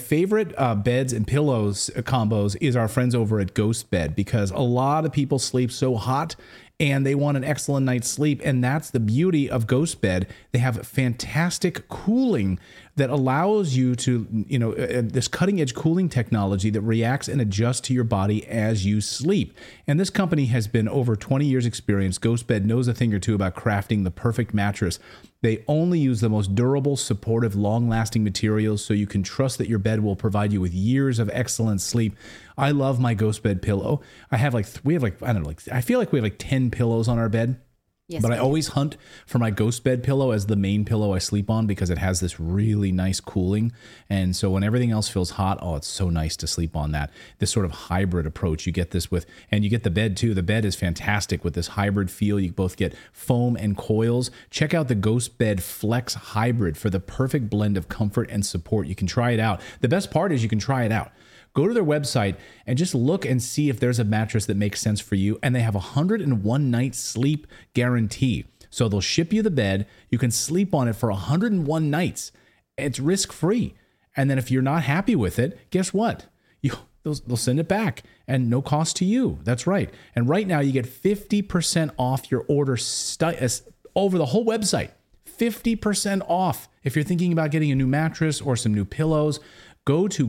beds and pillows combos is our friends over at Ghost Bed, because a lot of people sleep so hot and they want an excellent night's sleep. And that's the beauty of Ghost Bed. They have fantastic cooling that allows you to, this cutting edge cooling technology that reacts and adjusts to your body as you sleep. And this company has been over 20 years experience. GhostBed knows a thing or two about crafting the perfect mattress. They only use the most durable, supportive, long-lasting materials so you can trust that your bed will provide you with years of excellent sleep. I love my GhostBed pillow. I feel like we have 10 pillows on our bed. Yes, but I always hunt for my GhostBed pillow as the main pillow I sleep on because it has this really nice cooling. And so when everything else feels hot, it's so nice to sleep on that. This sort of hybrid approach you get this with, and you get the bed too. The bed is fantastic with this hybrid feel. You both get foam and coils. Check out the GhostBed Flex Hybrid for the perfect blend of comfort and support. You can try it out. The best part is you can try it out. Go to their website and just look and see if there's a mattress that makes sense for you. And they have a 101 night sleep guarantee. So they'll ship you the bed. You can sleep on it for 101 nights. It's risk-free. And then if you're not happy with it, guess what? They'll send it back and no cost to you. That's right. And right now you get 50% off your order over the whole website. 50% off if you're thinking about getting a new mattress or some new pillows. Go to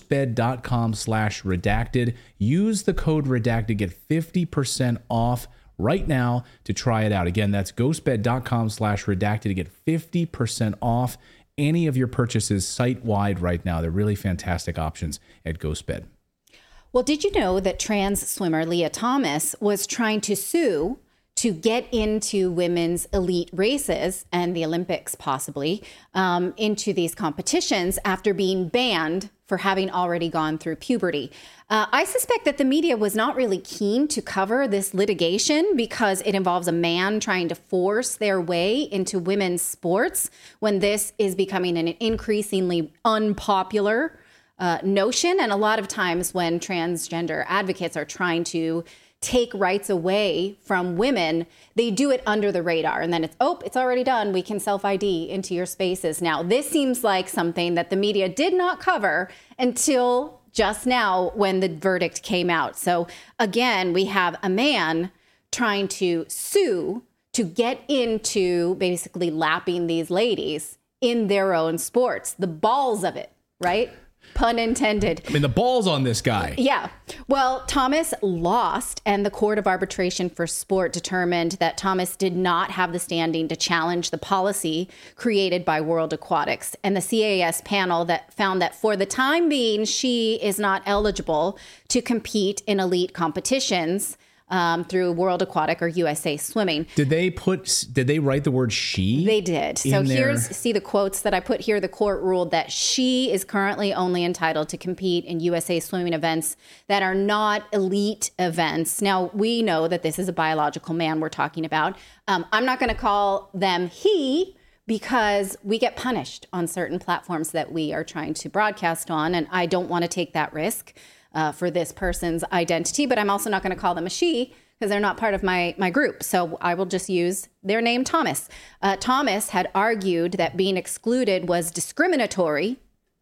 ghostbed.com/redacted. Use the code redacted. Get 50% off right now to try it out. Again, that's ghostbed.com/redacted to get 50% off any of your purchases site-wide right now. They're really fantastic options at GhostBed. Well, did you know that trans swimmer Lia Thomas was trying to sue to get into women's elite races and the Olympics possibly into these competitions after being banned for having already gone through puberty? I suspect that the media was not really keen to cover this litigation because it involves a man trying to force their way into women's sports when this is becoming an increasingly unpopular notion. And a lot of times when transgender advocates are trying to take rights away from women, they do it under the radar. And then it's already done. We can self-ID into your spaces. Now, this seems like something that the media did not cover until just now when the verdict came out. So again, we have a man trying to sue to get into basically lapping these ladies in their own sports. The balls of it, right? Pun intended. I mean, the balls on this guy. Yeah. Well, Thomas lost, and the Court of Arbitration for Sport determined that Thomas did not have the standing to challenge the policy created by World Aquatics. And the CAS panel that found that for the time being, she is not eligible to compete in elite competitions through World Aquatic or USA Swimming. Did they write the word she? They did. So see the quotes that I put here. The court ruled that she is currently only entitled to compete in USA Swimming events that are not elite events. Now, we know that this is a biological man we're talking about. I'm not going to call them he because we get punished on certain platforms that we are trying to broadcast on, and I don't want to take that risk for this person's identity, but I'm also not going to call them a she because they're not part of my group. So I will just use their name, Thomas. Thomas had argued that being excluded was discriminatory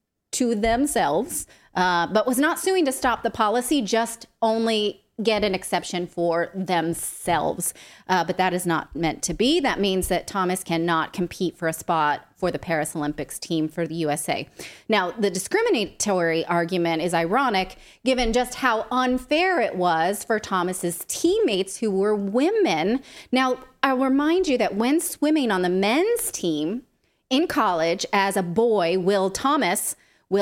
to themselves, but was not suing to stop the policy, just only get an exception for themselves. But that is not meant to be. That means that Thomas cannot compete for a spot for the Paris Olympics team for the USA. Now, the discriminatory argument is ironic given just how unfair it was for Thomas's teammates who were women. Now, I'll remind you that when swimming on the men's team in college as a boy, Will Thomas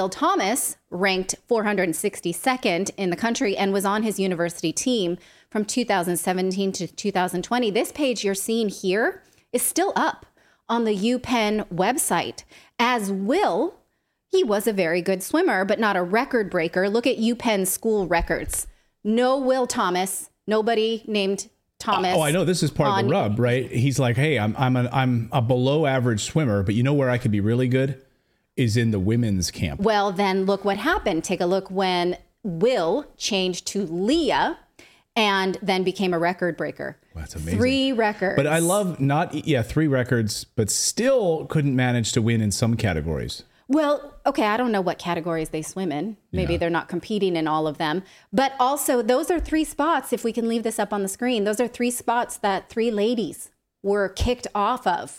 ranked 462nd in the country and was on his university team from 2017 to 2020. This page you're seeing here is still up on the UPenn website. As Will, he was a very good swimmer, but not a record breaker. Look at UPenn school records. No Will Thomas, nobody named Thomas. Oh, I know. This is part of the rub, right? He's like, hey, I'm a below average swimmer, but you know where I could be really good? Is in the women's camp. Well, then look what happened. Take a look when Will changed to Lia and then became a record breaker. Well, that's amazing. 3 records. But I love 3 records, but still couldn't manage to win in some categories. Well, okay, I don't know what categories they swim in. Maybe they're not competing in all of them. But also, those are 3 spots, if we can leave this up on the screen, those are 3 spots that 3 ladies were kicked off of.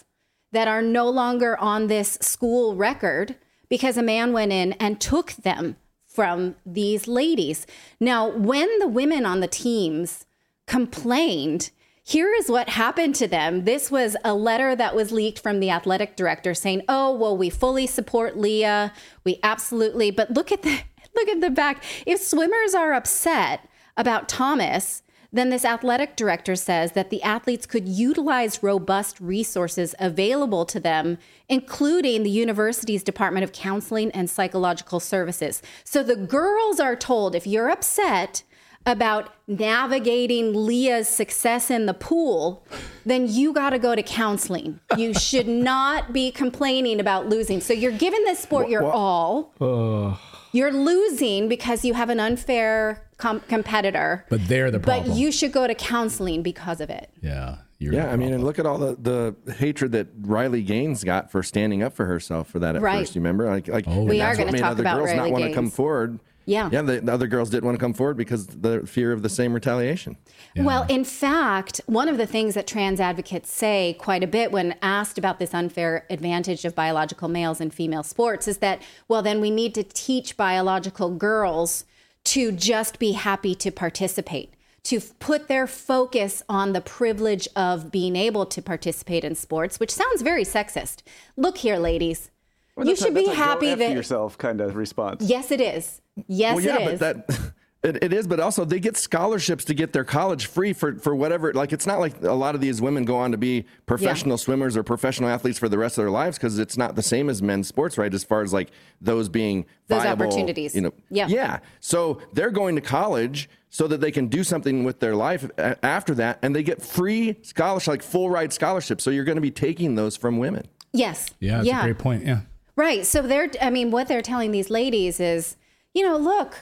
that are no longer on this school record because a man went in and took them from these ladies. Now, when the women on the teams complained, here is what happened to them. This was a letter that was leaked from the athletic director saying, oh, well, we fully support Leah. We absolutely, but look at the back. If swimmers are upset about Thomas, then this athletic director says that the athletes could utilize robust resources available to them, including the university's Department of Counseling and Psychological Services. So the girls are told, if you're upset about navigating Leah's success in the pool, then you got to go to counseling. You should not be complaining about losing. So you're giving this sport your all. You're losing because you have an unfair competitor. But they're the problem. But you should go to counseling because of it. Yeah. I mean, and look at all the hatred that Riley Gaines got for standing up for herself for that at first. You remember? We are going to talk about girls Riley not want Gaines. to come forward. Yeah, the other girls didn't want to come forward because the fear of the same retaliation. Yeah. Well, in fact, one of the things that trans advocates say quite a bit when asked about this unfair advantage of biological males in female sports is that, well, then we need to teach biological girls to just be happy to participate, to put their focus on the privilege of being able to participate in sports, which sounds very sexist. Look here, ladies. Well, you should be happy that yourself kind of response. Yes, it is. Yes, it is. But it is, but also they get scholarships to get their college free for whatever. Like, it's not like a lot of these women go on to be professional swimmers or professional athletes for the rest of their lives, because it's not the same as men's sports, right? As far as like those being viable, opportunities. Yeah. So they're going to college so that they can do something with their life after that, and they get free scholarships, like full ride scholarships. So you're going to be taking those from women. Yes. Yeah, that's a great point. Yeah. Right. So what they're telling these ladies is, look,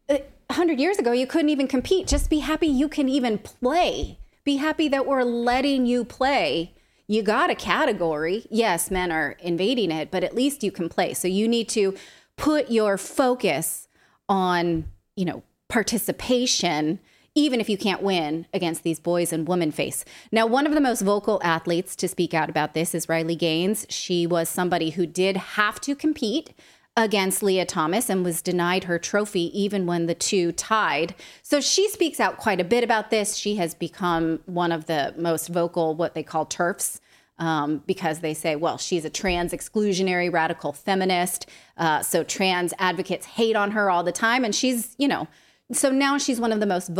100 years ago, you couldn't even compete. Just be happy you can even play. Be happy that we're letting you play. You got a category. Yes, men are invading it, but at least you can play. So you need to put your focus on, participation, even if you can't win against these boys and women face. Now, one of the most vocal athletes to speak out about this is Riley Gaines. She was somebody who did have to compete against Leah Thomas and was denied her trophy even when the two tied. So she speaks out quite a bit about this. She has become one of the most vocal, what they call TERFs, because they say, well, she's a trans exclusionary radical feminist. So trans advocates hate on her all the time. And she's, so now she's one of the most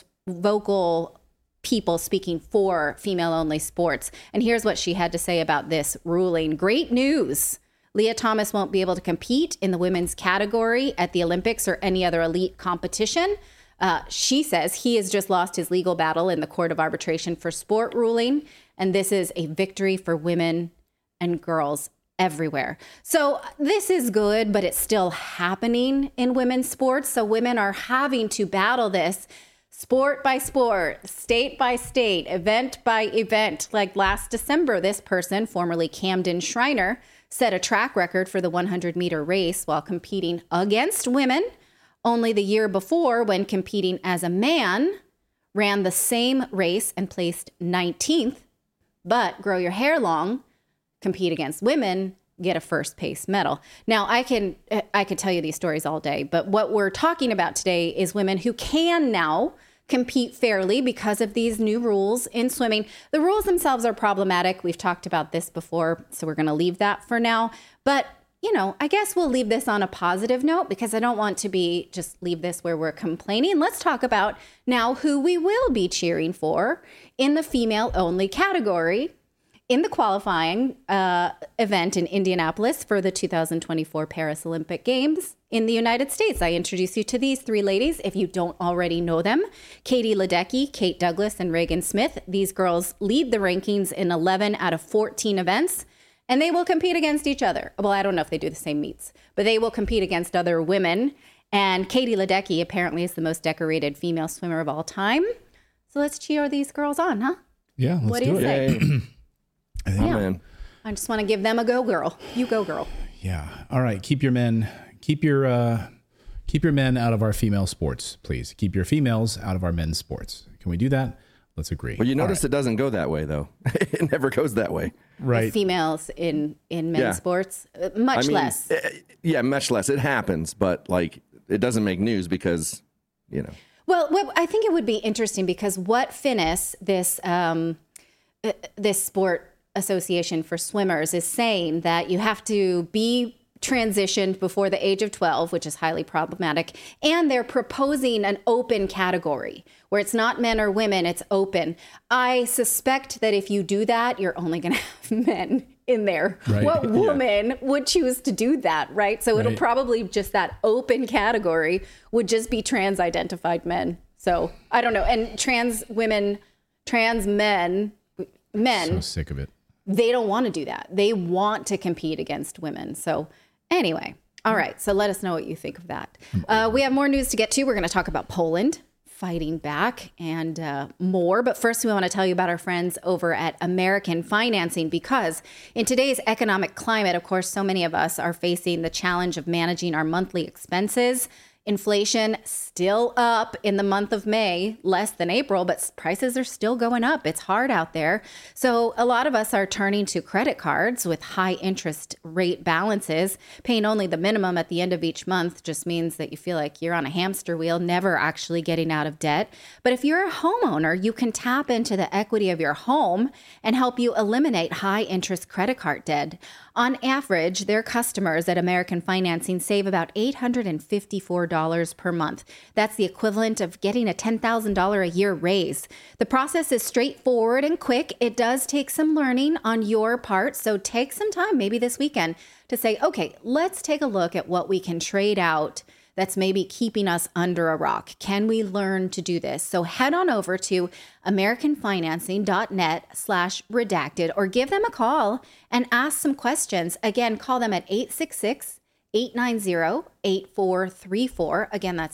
vocal people speaking for female-only sports. And here's what she had to say about this ruling. Great news. Leah Thomas won't be able to compete in the women's category at the Olympics or any other elite competition. She says he has just lost his legal battle in the Court of Arbitration for Sport ruling, and this is a victory for women and girls everywhere. So this is good, but it's still happening in women's sports. So women are having to battle this sport by sport, state by state, event by event. Like last December, this person, formerly Camden Schreiner, set a track record for the 100-meter race while competing against women. Only the year before, when competing as a man, ran the same race and placed 19th. But grow your hair long, compete against women, get a first place medal. Now, I could tell you these stories all day, but what we're talking about today is women who can now compete fairly because of these new rules in swimming. The rules themselves are problematic. We've talked about this before, so we're going to leave that for now. But, I guess we'll leave this on a positive note because I don't want to just leave this where we're complaining. Let's talk about now who we will be cheering for in the female-only category in the qualifying event in Indianapolis for the 2024 Paris Olympic Games in the United States. I introduce you to these three ladies, if you don't already know them. Katie Ledecky, Kate Douglas, and Reagan Smith. These girls lead the rankings in 11 out of 14 events, and they will compete against each other. Well, I don't know if they do the same meets, but they will compete against other women. And Katie Ledecky apparently is the most decorated female swimmer of all time. So let's cheer these girls on, huh? Yeah, let's do it. Say? Man. I just want to give them a go, girl. You go, girl. Yeah. All right. Keep your men out of our female sports, please. Keep your females out of our men's sports. Can we do that? Let's agree. Well, you notice it doesn't go that way, though. It never goes that way. Right. Females in men's sports, much less. Yeah, much less. It happens, but like it doesn't make news because, you know. Well, I think it would be interesting because what FINIS, this sport association for swimmers, is saying that you have to be transitioned before the age of 12, which is highly problematic. And they're proposing an open category where it's not men or women, it's open. I suspect that if you do that, you're only going to have men in there. Right. What woman would choose to do that, right? So it'll probably just that open category would just be trans-identified men. So I don't know. And trans women, trans men, So sick of it. They don't want to do that. They want to compete against women. So anyway, all right. So let us know what you think of that. We have more news to get to. We're going to talk about Poland fighting back and more. But first, we want to tell you about our friends over at American Financing, because in today's economic climate, of course, so many of us are facing the challenge of managing our monthly expenses. Inflation still up in the month of May, less than April, but prices are still going up. It's hard out there. So a lot of us are turning to credit cards with high interest rate balances. Paying only the minimum at the end of each month just means that you feel like you're on a hamster wheel, never actually getting out of debt. But if you're a homeowner, you can tap into the equity of your home and help you eliminate high interest credit card debt. On average, their customers at American Financing save about $854 per month. That's the equivalent of getting a $10,000 a year raise. The process is straightforward and quick. It does take some learning on your part, so take some time, maybe this weekend, to say, okay, let's take a look at what we can trade out that's maybe keeping us under a rock. Can we learn to do this? So head on over to americanfinancing.net/redacted or give them a call and ask some questions. Again, call them at 866-890-8434. Again, that's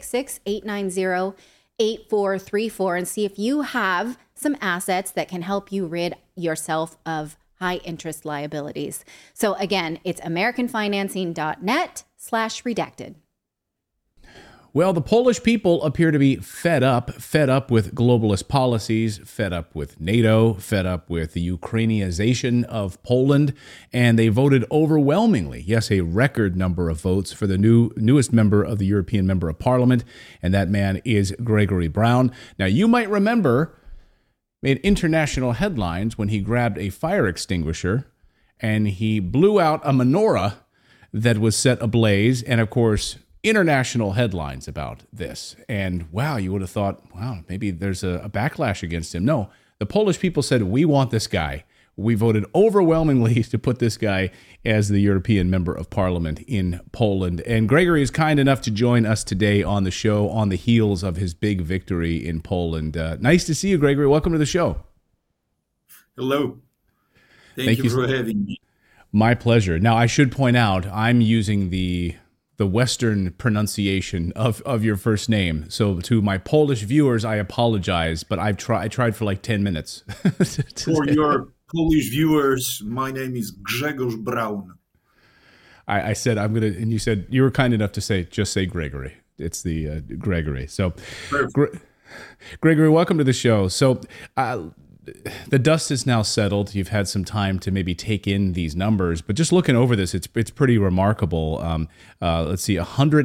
866-890-8434, and see if you have some assets that can help you rid yourself of high interest liabilities. So again, it's americanfinancing.net/redacted. Well, the Polish people appear to be fed up with globalist policies, fed up with NATO, fed up with the Ukrainianization of Poland, and they voted overwhelmingly, yes, a record number of votes for the newest member of the European Member of Parliament, and that man is Gregory Brown. Now, you might remember, made international headlines when he grabbed a fire extinguisher and he blew out a menorah that was set ablaze, and of course, international headlines about this. And wow, you would have thought, wow, maybe there's a backlash against him. No, the Polish people said, we want this guy. We voted overwhelmingly to put this guy as the European Member of Parliament in Poland. And Gregory is kind enough to join us today on the show on the heels of his big victory in Poland. Nice to see you, Gregory. Welcome to the show. Hello. Thank you for having me. My pleasure. Now, I should point out, I'm using the Western pronunciation of your first name. So to my Polish viewers, I apologize, but I tried for like 10 minutes. For your Polish viewers, my name is Grzegorz Braun. I said, and you said, you were kind enough to say, just say Gregory. It's the Gregory. So Gregory, welcome to the show. So the dust is now settled. You've had some time to maybe take in these numbers, but just looking over this, it's pretty remarkable. Let's see,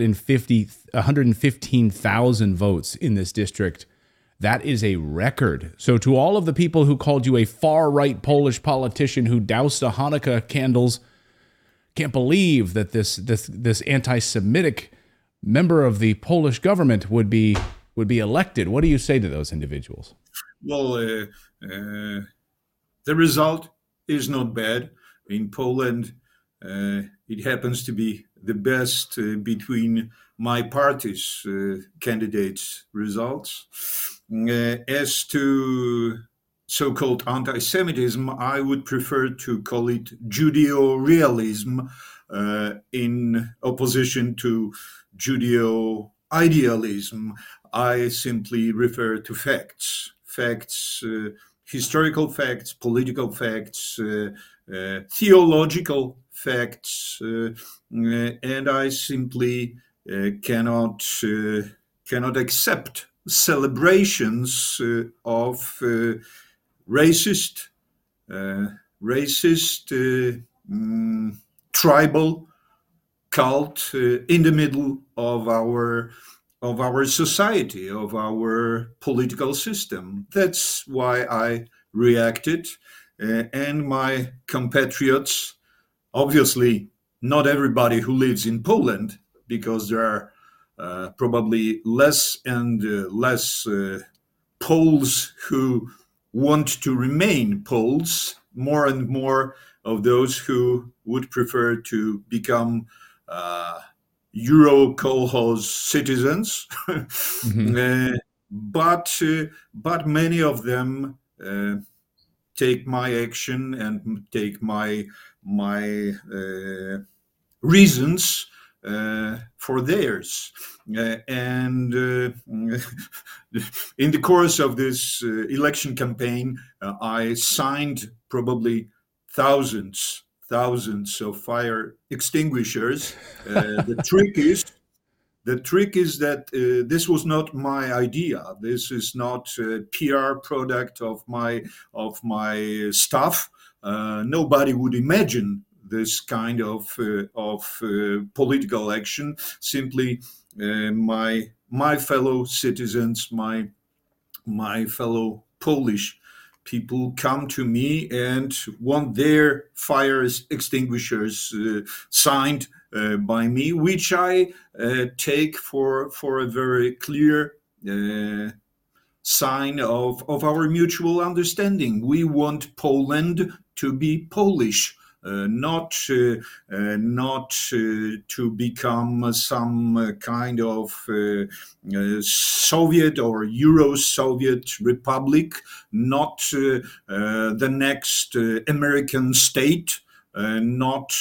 115,000 votes in this district. That is a record. So to all of the people who called you a far-right Polish politician who doused the Hanukkah candles, can't believe that this anti-Semitic member of the Polish government would be elected. What do you say to those individuals? Well, the result is not bad. In Poland, it happens to be the best between my party's candidates' results. As to so-called anti-Semitism, I would prefer to call it Judeo-realism in opposition to Judeo-idealism. I simply refer to facts. Facts, historical facts, political facts, theological facts, and I simply cannot accept celebrations of racist, tribal cult in the middle of our society, of our political system. That's why I reacted, and my compatriots, obviously not everybody who lives in Poland, because there are probably less and less Poles who want to remain Poles, more and more of those who would prefer to become Euro kolkhoz citizens. Mm-hmm. But many of them take my action and take my reasons for theirs. And in the course of this election campaign, I signed probably thousands of fire extinguishers. The trick is that this was not my idea. This is not a PR product of my staff. Nobody would imagine this kind of political action. Simply, my fellow citizens, my fellow Polish people come to me and want their fire extinguishers signed by me, which I take for a very clear sign of our mutual understanding. We want Poland to be Polish. Not to become some kind of Soviet or Euro-Soviet republic, not the next American state, not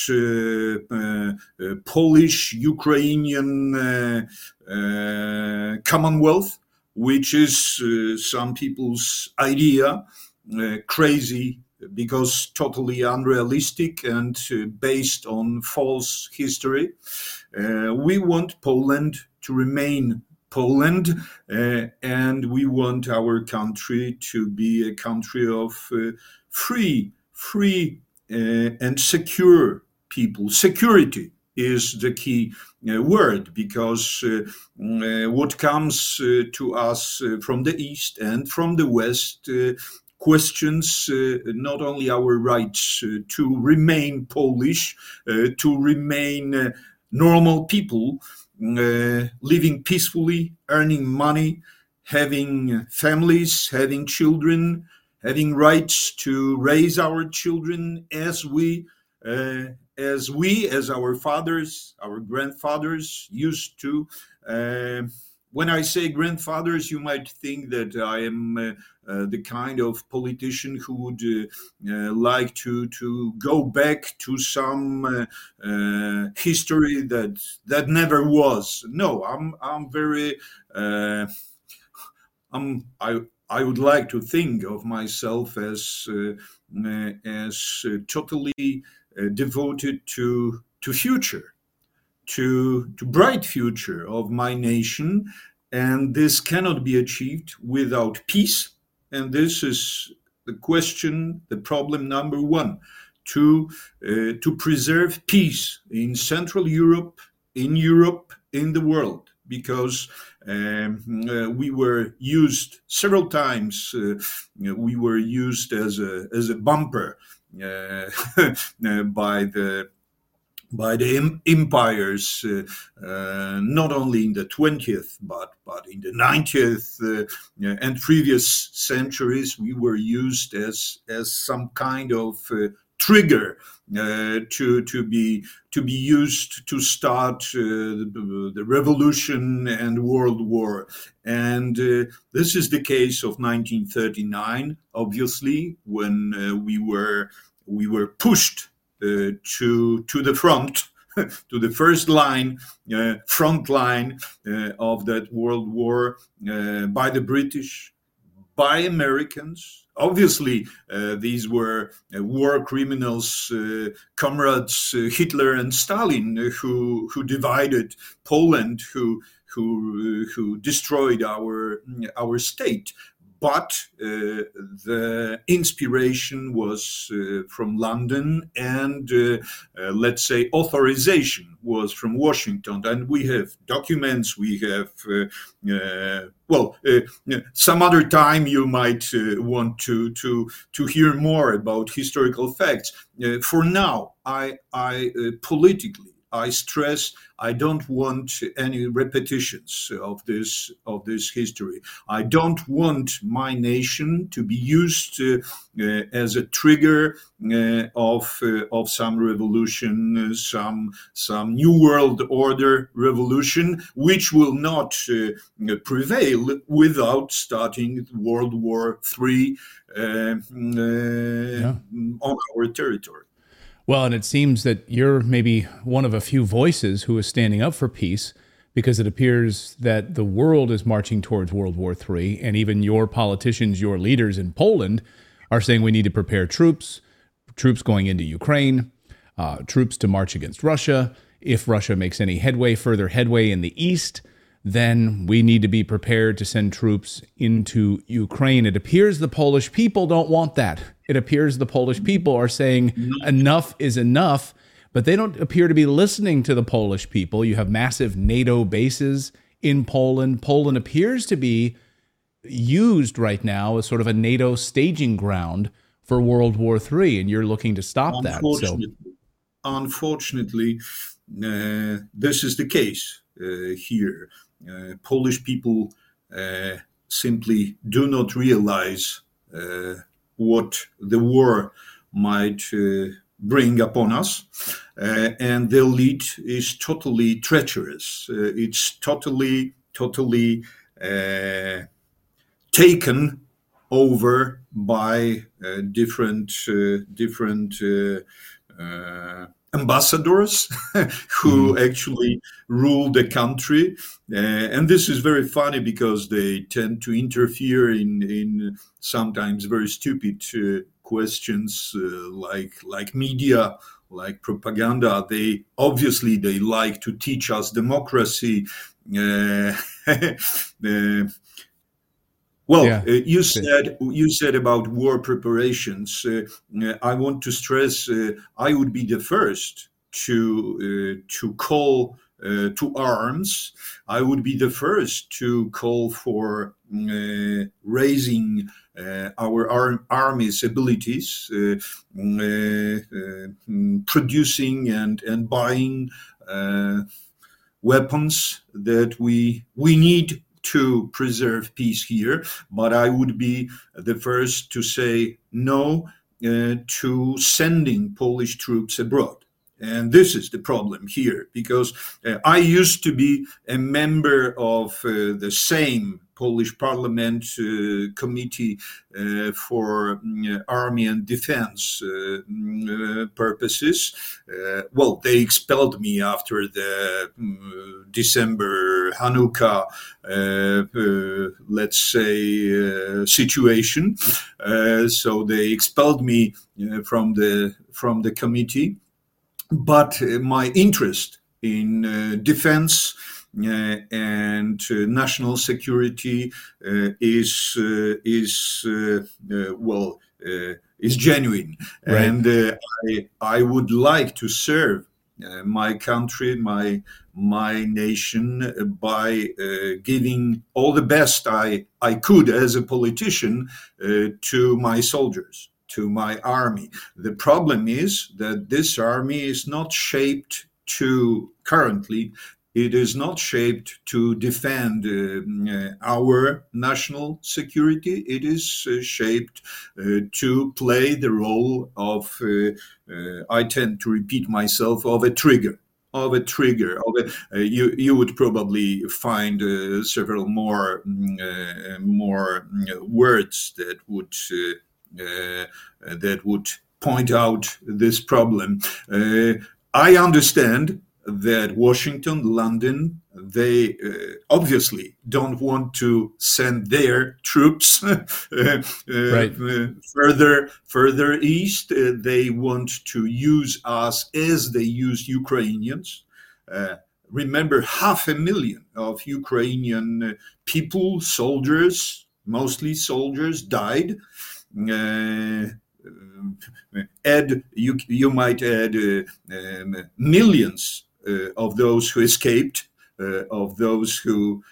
Polish, Ukrainian Commonwealth, which is some people's idea, crazy, because totally unrealistic and based on false history. We want Poland to remain Poland, and we want our country to be a country of free and secure people. Security is the key word, because what comes to us from the East and from the West questions not only our rights to remain Polish, to remain normal people, living peacefully, earning money, having families, having children, having rights to raise our children as our fathers, our grandfathers used to. When I say grandfathers, you might think that I am the kind of politician who would like to go back to some history that never was. No, I'm very I would like to think of myself as totally devoted to future, to bright future of my nation, and this cannot be achieved without peace. And this is the question, the problem number one, to preserve peace in Central Europe, in the world, because we were used several times. We were used as a bumper by the empires, not only in the 20th, but in the 90th and previous centuries. We were used as some kind of trigger to be used to start the revolution and World War. And this is the case of 1939, obviously, when we were pushed to the front, to the first line, front line of that World War by the British, by Americans. Obviously, these were war criminals, comrades Hitler and Stalin, who divided Poland, who destroyed our state. But the inspiration was from London, and let's say authorization was from Washington. And we have documents. We have some other time you might want to hear more about historical facts. For now, I politically, I stress I don't want any repetitions of this history. I don't want my nation to be used as a trigger of some revolution, some new world order revolution, which will not prevail without starting World War III on our territory. Well, and it seems that you're maybe one of a few voices who is standing up for peace, because it appears that the world is marching towards World War III, and even your politicians, your leaders in Poland, are saying we need to prepare troops going into Ukraine, troops to march against Russia. If Russia makes any further headway in the east, then we need to be prepared to send troops into Ukraine. It appears the Polish people don't want that. It appears the Polish people are saying enough is enough, but they don't appear to be listening to the Polish people. You have massive NATO bases in Poland. Poland appears to be used right now as sort of a NATO staging ground for World War III, and you're looking to stop that. Unfortunately, this is the case here. Polish people simply do not realize what the war might bring upon us, and the elite is totally treacherous. It's totally taken over by different ambassadors who actually rule the country, and this is very funny because they tend to interfere in sometimes very stupid questions like media, like propaganda. They like to teach us democracy. You said about war preparations. I want to stress I would be the first to call to arms. I would be the first to call for raising our army's abilities, producing and buying weapons that we need to preserve peace here. But I would be the first to say no to sending Polish troops abroad. And this is the problem here, because I used to be a member of the same Polish Parliament Committee for Army and Defense purposes. They expelled me after the December Hanukkah, situation. So they expelled me from the committee. But my interest in defense and national security is genuine, right. And I would like to serve my country, my nation, by giving all the best I could as a politician to my soldiers, to my army. The problem is that this army is not shaped it is not shaped to defend our national security. It is shaped to play the role of, I tend to repeat myself, of a trigger. You would probably find several more words that would point out this problem. I understand that Washington, London, they obviously don't want to send their troops further east. They want to use us as they use Ukrainians. Remember, 500,000 of Ukrainian people, soldiers, mostly soldiers, died. You might add millions of those who escaped, of those who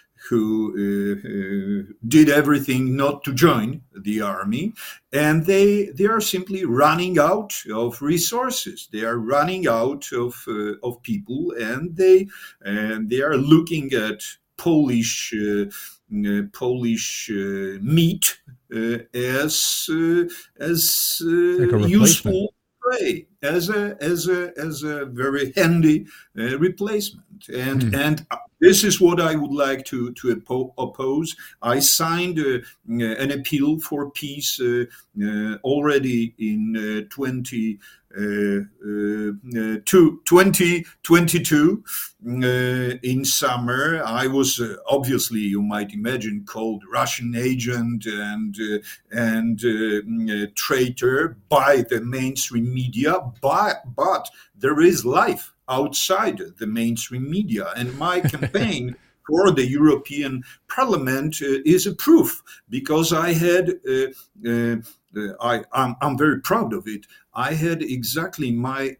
did everything not to join the army, and they are simply running out of resources. They are running out of people, and they are looking at Polish meat as like a useful prey, as a very handy replacement. And this is what I would like to oppose. I signed an appeal for peace already in 2022 in summer. I was obviously, you might imagine, called Russian agent and traitor by the mainstream media, but there is life outside the mainstream media, and my campaign for the European Parliament is a proof, because I had I'm very proud of it. I had exactly my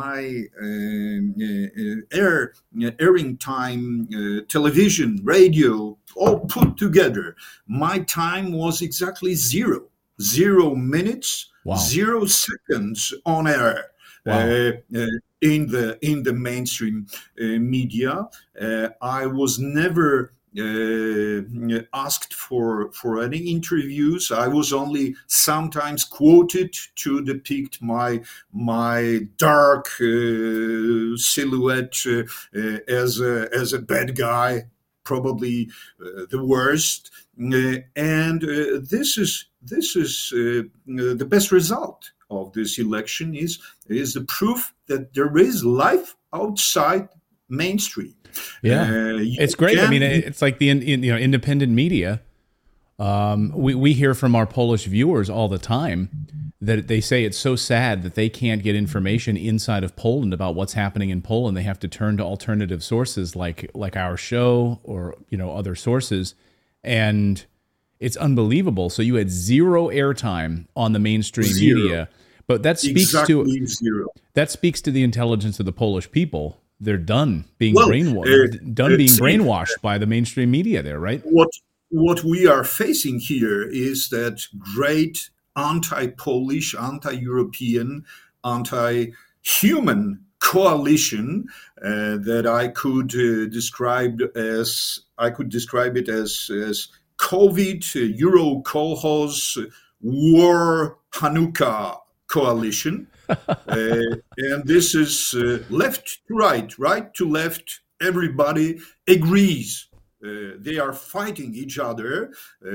airing time, television, radio, all put together. My time was exactly 0 minutes, wow. 0 seconds on air. Wow. In the mainstream media. I was never asked for any interviews. I was only sometimes quoted to depict my dark silhouette as a bad guy, probably the worst. And this is the best result of this election is the proof that there is life outside mainstream. Yeah, it's great. I mean, it's like the independent media. We hear from our Polish viewers all the time that they say it's so sad that they can't get information inside of Poland about what's happening in Poland. They have to turn to alternative sources like our show or other sources, and it's unbelievable. So you had 0 airtime on the mainstream media, but that speaks exactly zero. That speaks to the intelligence of the Polish people. They're done being brainwashed by the mainstream media there, right? What we are facing here is that great anti-Polish, anti-European, anti-human coalition that I could describe it as COVID, Euro Kolhoz, War Hanukkah coalition. And this is left to right to left. Everybody agrees. They are fighting each other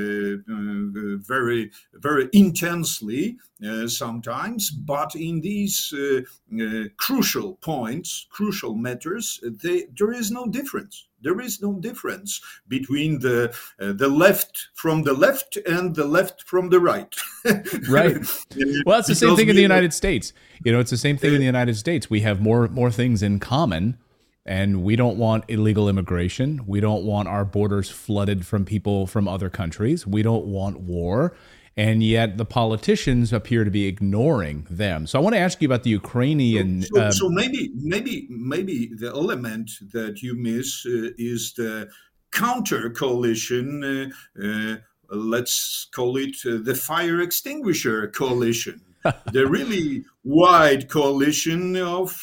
very, very intensely sometimes, but in these crucial points, crucial matters, there is no difference. There is no difference between the left from the left and the left from the right. Right. Well, it's the same thing in the United States. It's the same thing in the United States. We have more things in common. And we don't want illegal immigration. We don't want our borders flooded from people from other countries. We don't want war. And yet the politicians appear to be ignoring them. So I want to ask you about the Ukrainian... So maybe the element that you miss is the counter coalition. Let's call it the fire extinguisher coalition. The really wide coalition of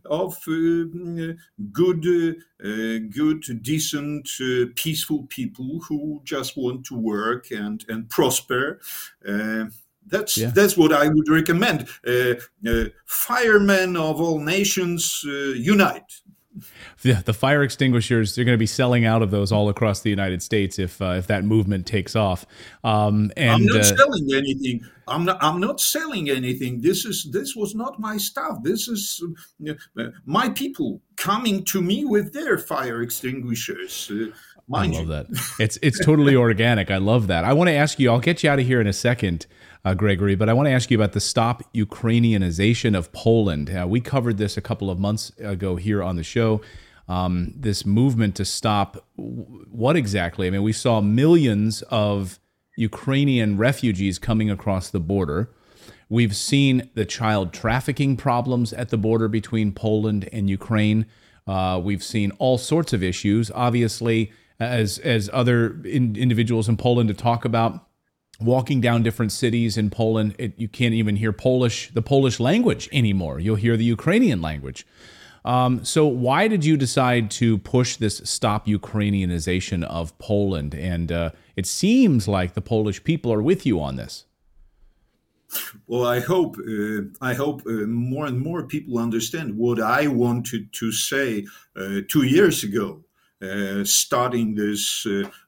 good, decent, peaceful people who just want to work and prosper. That's what I would recommend. Firemen of all nations, unite. The fire extinguishers, they're going to be selling out of those all across the United States if that movement takes off. I'm not selling anything. I'm not selling anything. This was not my stuff. This is my people coming to me with their fire extinguishers. I love that. It's totally organic. I love that. I want to ask you, I'll get you out of here in a second, Gregory, but I want to ask you about the Stop Ukrainianization of Poland. We covered this a couple of months ago here on the show. This movement to stop what exactly? I mean, we saw millions of Ukrainian refugees coming across the border. We've seen the child trafficking problems at the border between Poland and Ukraine. We've seen all sorts of issues. Obviously, as other individuals in Poland to talk about, walking down different cities in Poland, you can't even hear the Polish language anymore. You'll hear the Ukrainian language. So why did you decide to push this Stop Ukrainianization of Poland? And it seems like the Polish people are with you on this. Well, I hope more and more people understand what I wanted to say 2 years ago. Starting this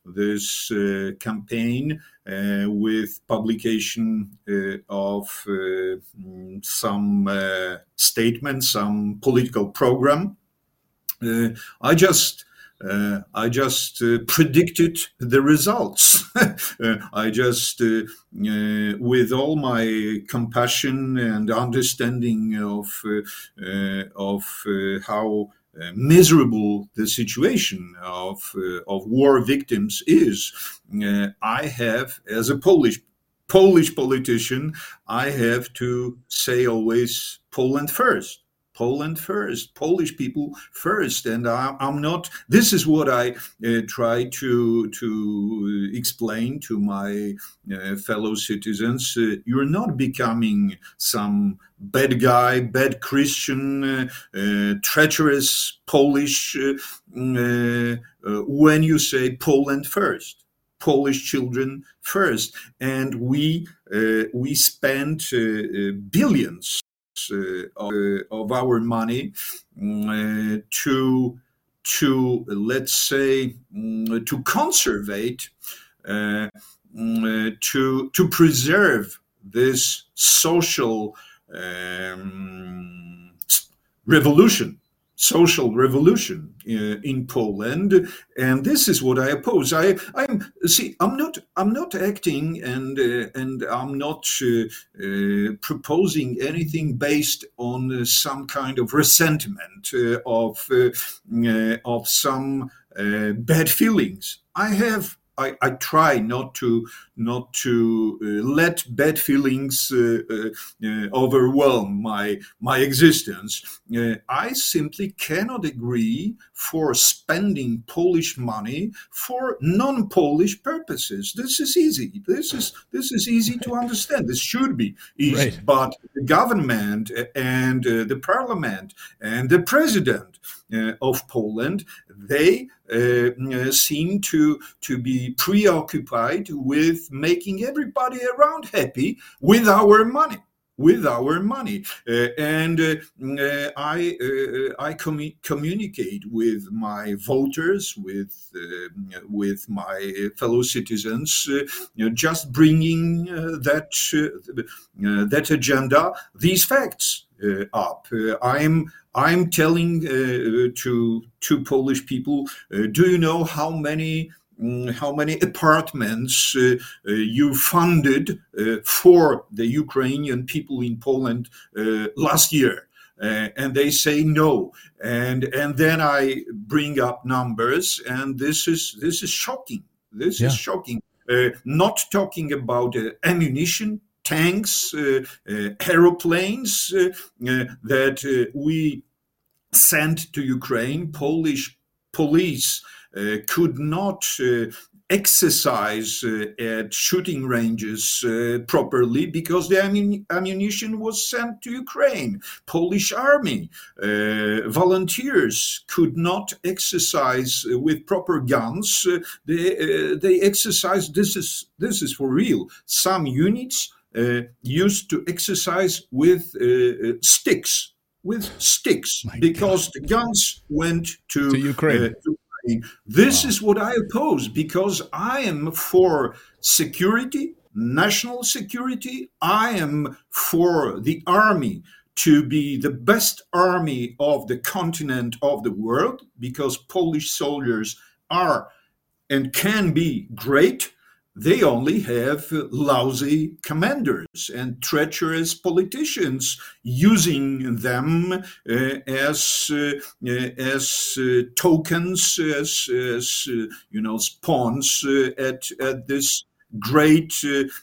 campaign with publication of some statements, some political program. I just predicted the results. I just, with all my compassion and understanding of how miserable the situation of war victims is, I have, as a Polish politician, I have to say always Poland first. Poland first, Polish people first, and I'm not. This is what I try to explain to my fellow citizens. You're not becoming some bad guy, bad Christian, treacherous Polish when you say Poland first. Polish children first, and we spend billions of our money to let's say to conservate, to preserve this social social revolution in Poland, and this is what I oppose. I'm not acting and I'm not proposing anything based on some kind of resentment of some bad feelings. I try not to let bad feelings overwhelm my existence. I simply cannot agree for spending Polish money for non-Polish purposes. This is easy. This is easy to understand. This should be easy. Right. But the government and the parliament and the president of Poland, they seem to be preoccupied with making everybody around happy with our money. I communicate with my voters, with my fellow citizens, just bringing that agenda, these facts up. I'm telling to Polish people, do you know how many apartments you funded for the Ukrainian people in Poland last year? And they say no, and then I bring up numbers, and this is shocking. This is shocking. Not talking about ammunition, tanks, aeroplanes that we sent to Ukraine. Polish police could not exercise at shooting ranges properly because the ammunition was sent to Ukraine. Polish army volunteers could not exercise with proper guns. They exercised. This is for real. Some units used to exercise with sticks. with sticks because the guns went to Ukraine. This is what I oppose, because I am for security, national security. I am for the army to be the best army of the continent of the world, because Polish soldiers are and can be great. They only have lousy commanders and treacherous politicians using them as tokens, as pawns at this great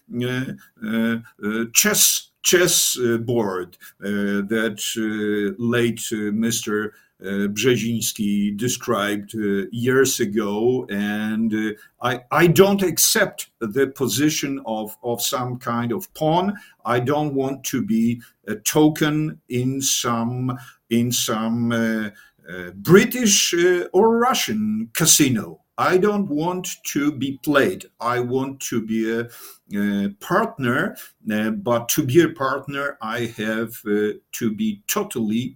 chess board that late Mr. Brzezinski described years ago, and I don't accept the position of some kind of pawn. I don't want to be a token in some British or Russian casino. I don't want to be played. I want to be a partner, but to be a partner, I have to be totally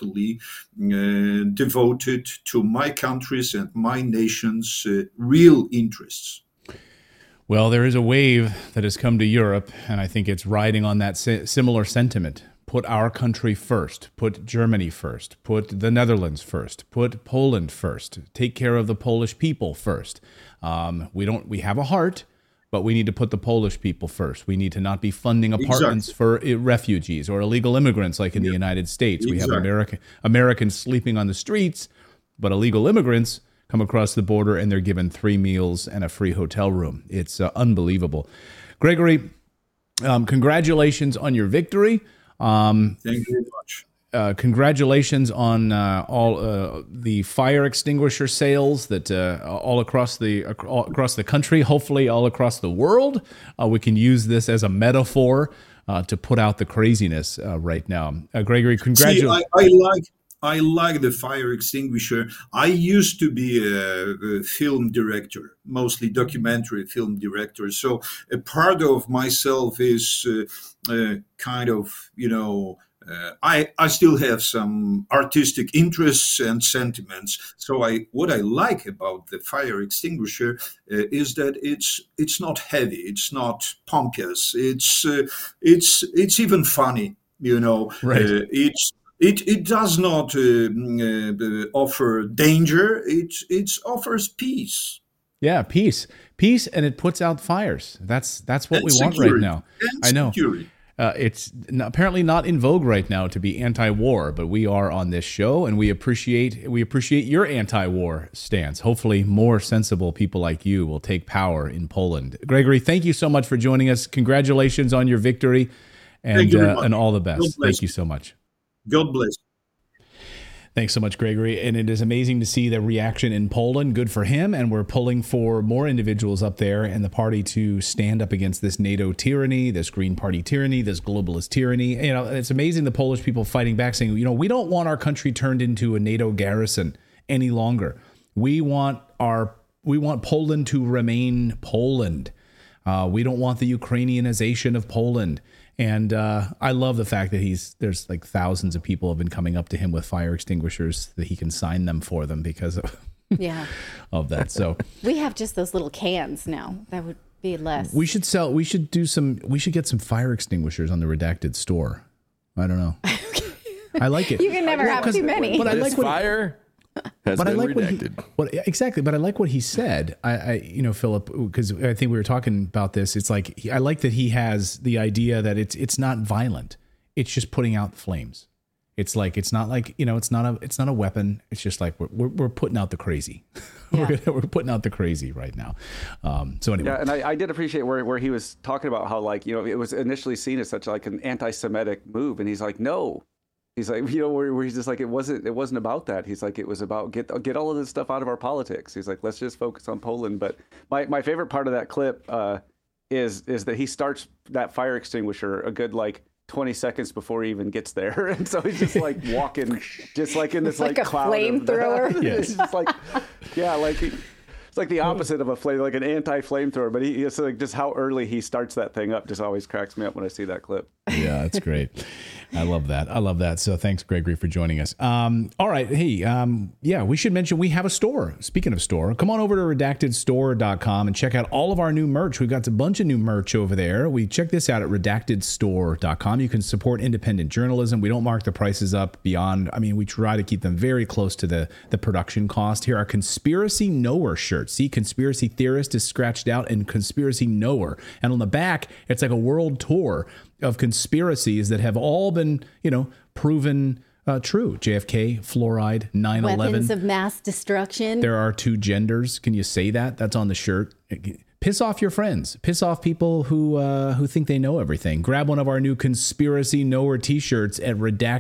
devoted to my country's and my nation's real interests. Well, there is a wave that has come to Europe, and I think it's riding on that similar sentiment. Put our country first, put Germany first, put the Netherlands first, put Poland first, take care of the Polish people first. We have a heart, but we need to put the Polish people first. We need to not be funding apartments for refugees or illegal immigrants like in the United States. We have Americans sleeping on the streets, but illegal immigrants come across the border and they're given 3 meals and a free hotel room. It's unbelievable. Gregory, congratulations on your victory. Thank you very much. Congratulations on all the fire extinguisher sales that all across the country, hopefully all across the world. We can use this as a metaphor to put out the craziness right now. Gregory, congratulations. I like the fire extinguisher. I used to be a film director, mostly documentary film director. So a part of myself is kind of, I still have some artistic interests and sentiments. So what I like about the fire extinguisher is that it's not heavy, it's not pompous, it's even funny, Right. It does not offer danger. It offers peace. Yeah, peace, and it puts out fires. That's what we want right now. I know. Security. It's apparently not in vogue right now to be anti-war, but we are on this show, and we appreciate your anti-war stance. Hopefully, more sensible people like you will take power in Poland. Gregory, thank you so much for joining us. Congratulations on your victory, and all the best. Thank you so much. God bless. Thanks so much, Gregory. And it is amazing to see the reaction in Poland. Good for him. And we're pulling for more individuals up there in the party to stand up against this NATO tyranny, this Green Party tyranny, this globalist tyranny. It's amazing the Polish people fighting back, saying, we don't want our country turned into a NATO garrison any longer. We want Poland to remain Poland. We don't want the Ukrainianization of Poland. And I love the fact that there's like thousands of people have been coming up to him with fire extinguishers that he can sign them for them because of of that. So we have just those little cans now. That would be less. We should get some fire extinguishers on the Redacted store. I don't know. I like it. You can never have too many. But I like fire. But I like redacted. But I like what he said. Philip, because I think we were talking about this. It's like I like that he has the idea that it's not violent. It's just putting out flames. It's like it's not a weapon. It's just like we're putting out the crazy. Yeah. we're putting out the crazy right now. So anyway, yeah, and I did appreciate where he was talking about how it was initially seen as such like an anti-Semitic move, and he's like, no. He's like, where he's just like, it wasn't about that. He's like, it was about get all of this stuff out of our politics. He's like, let's just focus on Poland. But my favorite part of that clip is that he starts that fire extinguisher a good 20 seconds before he even gets there, and so he's just like walking, just like in this like a cloud flamethrower. It's just like, it's like the opposite of a flame, like an anti-flamethrower. But it's like just how early he starts that thing up just always cracks me up when I see that clip. Yeah, that's great. I love that. I love that. So thanks, Gregory, for joining us. All right. Hey, we should mention we have a store. Speaking of store, come on over to redactedstore.com and check out all of our new merch. We've got a bunch of new merch over there. We check this out at redactedstore.com. You can support independent journalism. We don't mark the prices up beyond. I mean, we try to keep them very close to the production cost. Here are Conspiracy Knower shirts. See, Conspiracy Theorist is scratched out and Conspiracy Knower. And on the back, it's like a world tour of conspiracies that have all been, proven true. JFK, fluoride, 9/11. Weapons of mass destruction. There are two genders. Can you say that? That's on the shirt. Piss off your friends. Piss off people who think they know everything. Grab one of our new Conspiracy Knower t-shirts at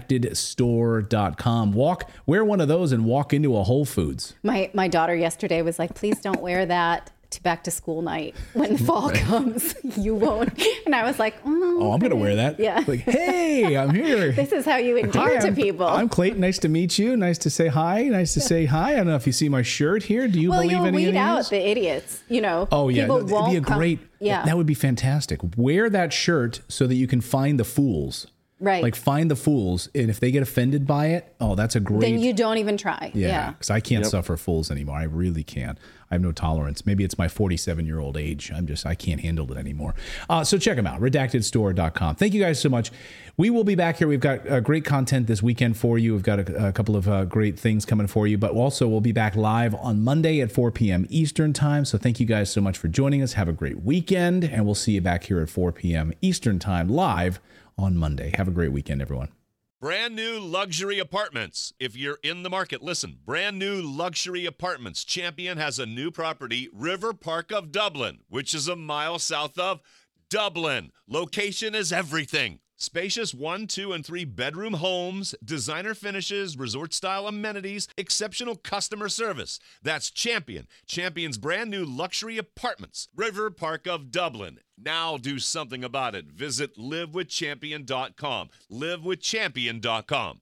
redactedstore.com. Wear one of those and walk into a Whole Foods. My daughter yesterday was like, please don't wear that to back to school night. When fall comes, you won't. And I was like, I'm going to wear that. Yeah. Like, hey, I'm here. This is how you endear to people. I'm Clayton. Nice to meet you. Nice to say hi. Nice to say hi. I don't know if you see my shirt here. Do you believe any of these? Well, you'll weed out the idiots, Oh, yeah. People It'd be a great, that would be fantastic. Wear that shirt so that you can find the fools. Right. Like find the fools. And if they get offended by it, that's a great. Then you don't even try. Yeah. Because I can't suffer fools anymore. I really can't. I have no tolerance. Maybe it's my 47-year-old age. I can't handle it anymore. So check them out. Redactedstore.com. Thank you guys so much. We will be back here. We've got great content this weekend for you. We've got a couple of great things coming for you. But also we'll be back live on Monday at 4 p.m. Eastern time. So thank you guys so much for joining us. Have a great weekend. And we'll see you back here at 4 p.m. Eastern time live on Monday. Have a great weekend, everyone. Brand new luxury apartments. If you're in the market, listen. Brand new luxury apartments. Champion has a new property, River Park of Dublin, which is a mile south of Dublin. Location is everything. Spacious 1, 2, and 3 bedroom homes, designer finishes, resort-style amenities, exceptional customer service. That's Champion. Champion's brand new luxury apartments, River Park of Dublin. Now do something about it. Visit livewithchampion.com. livewithchampion.com.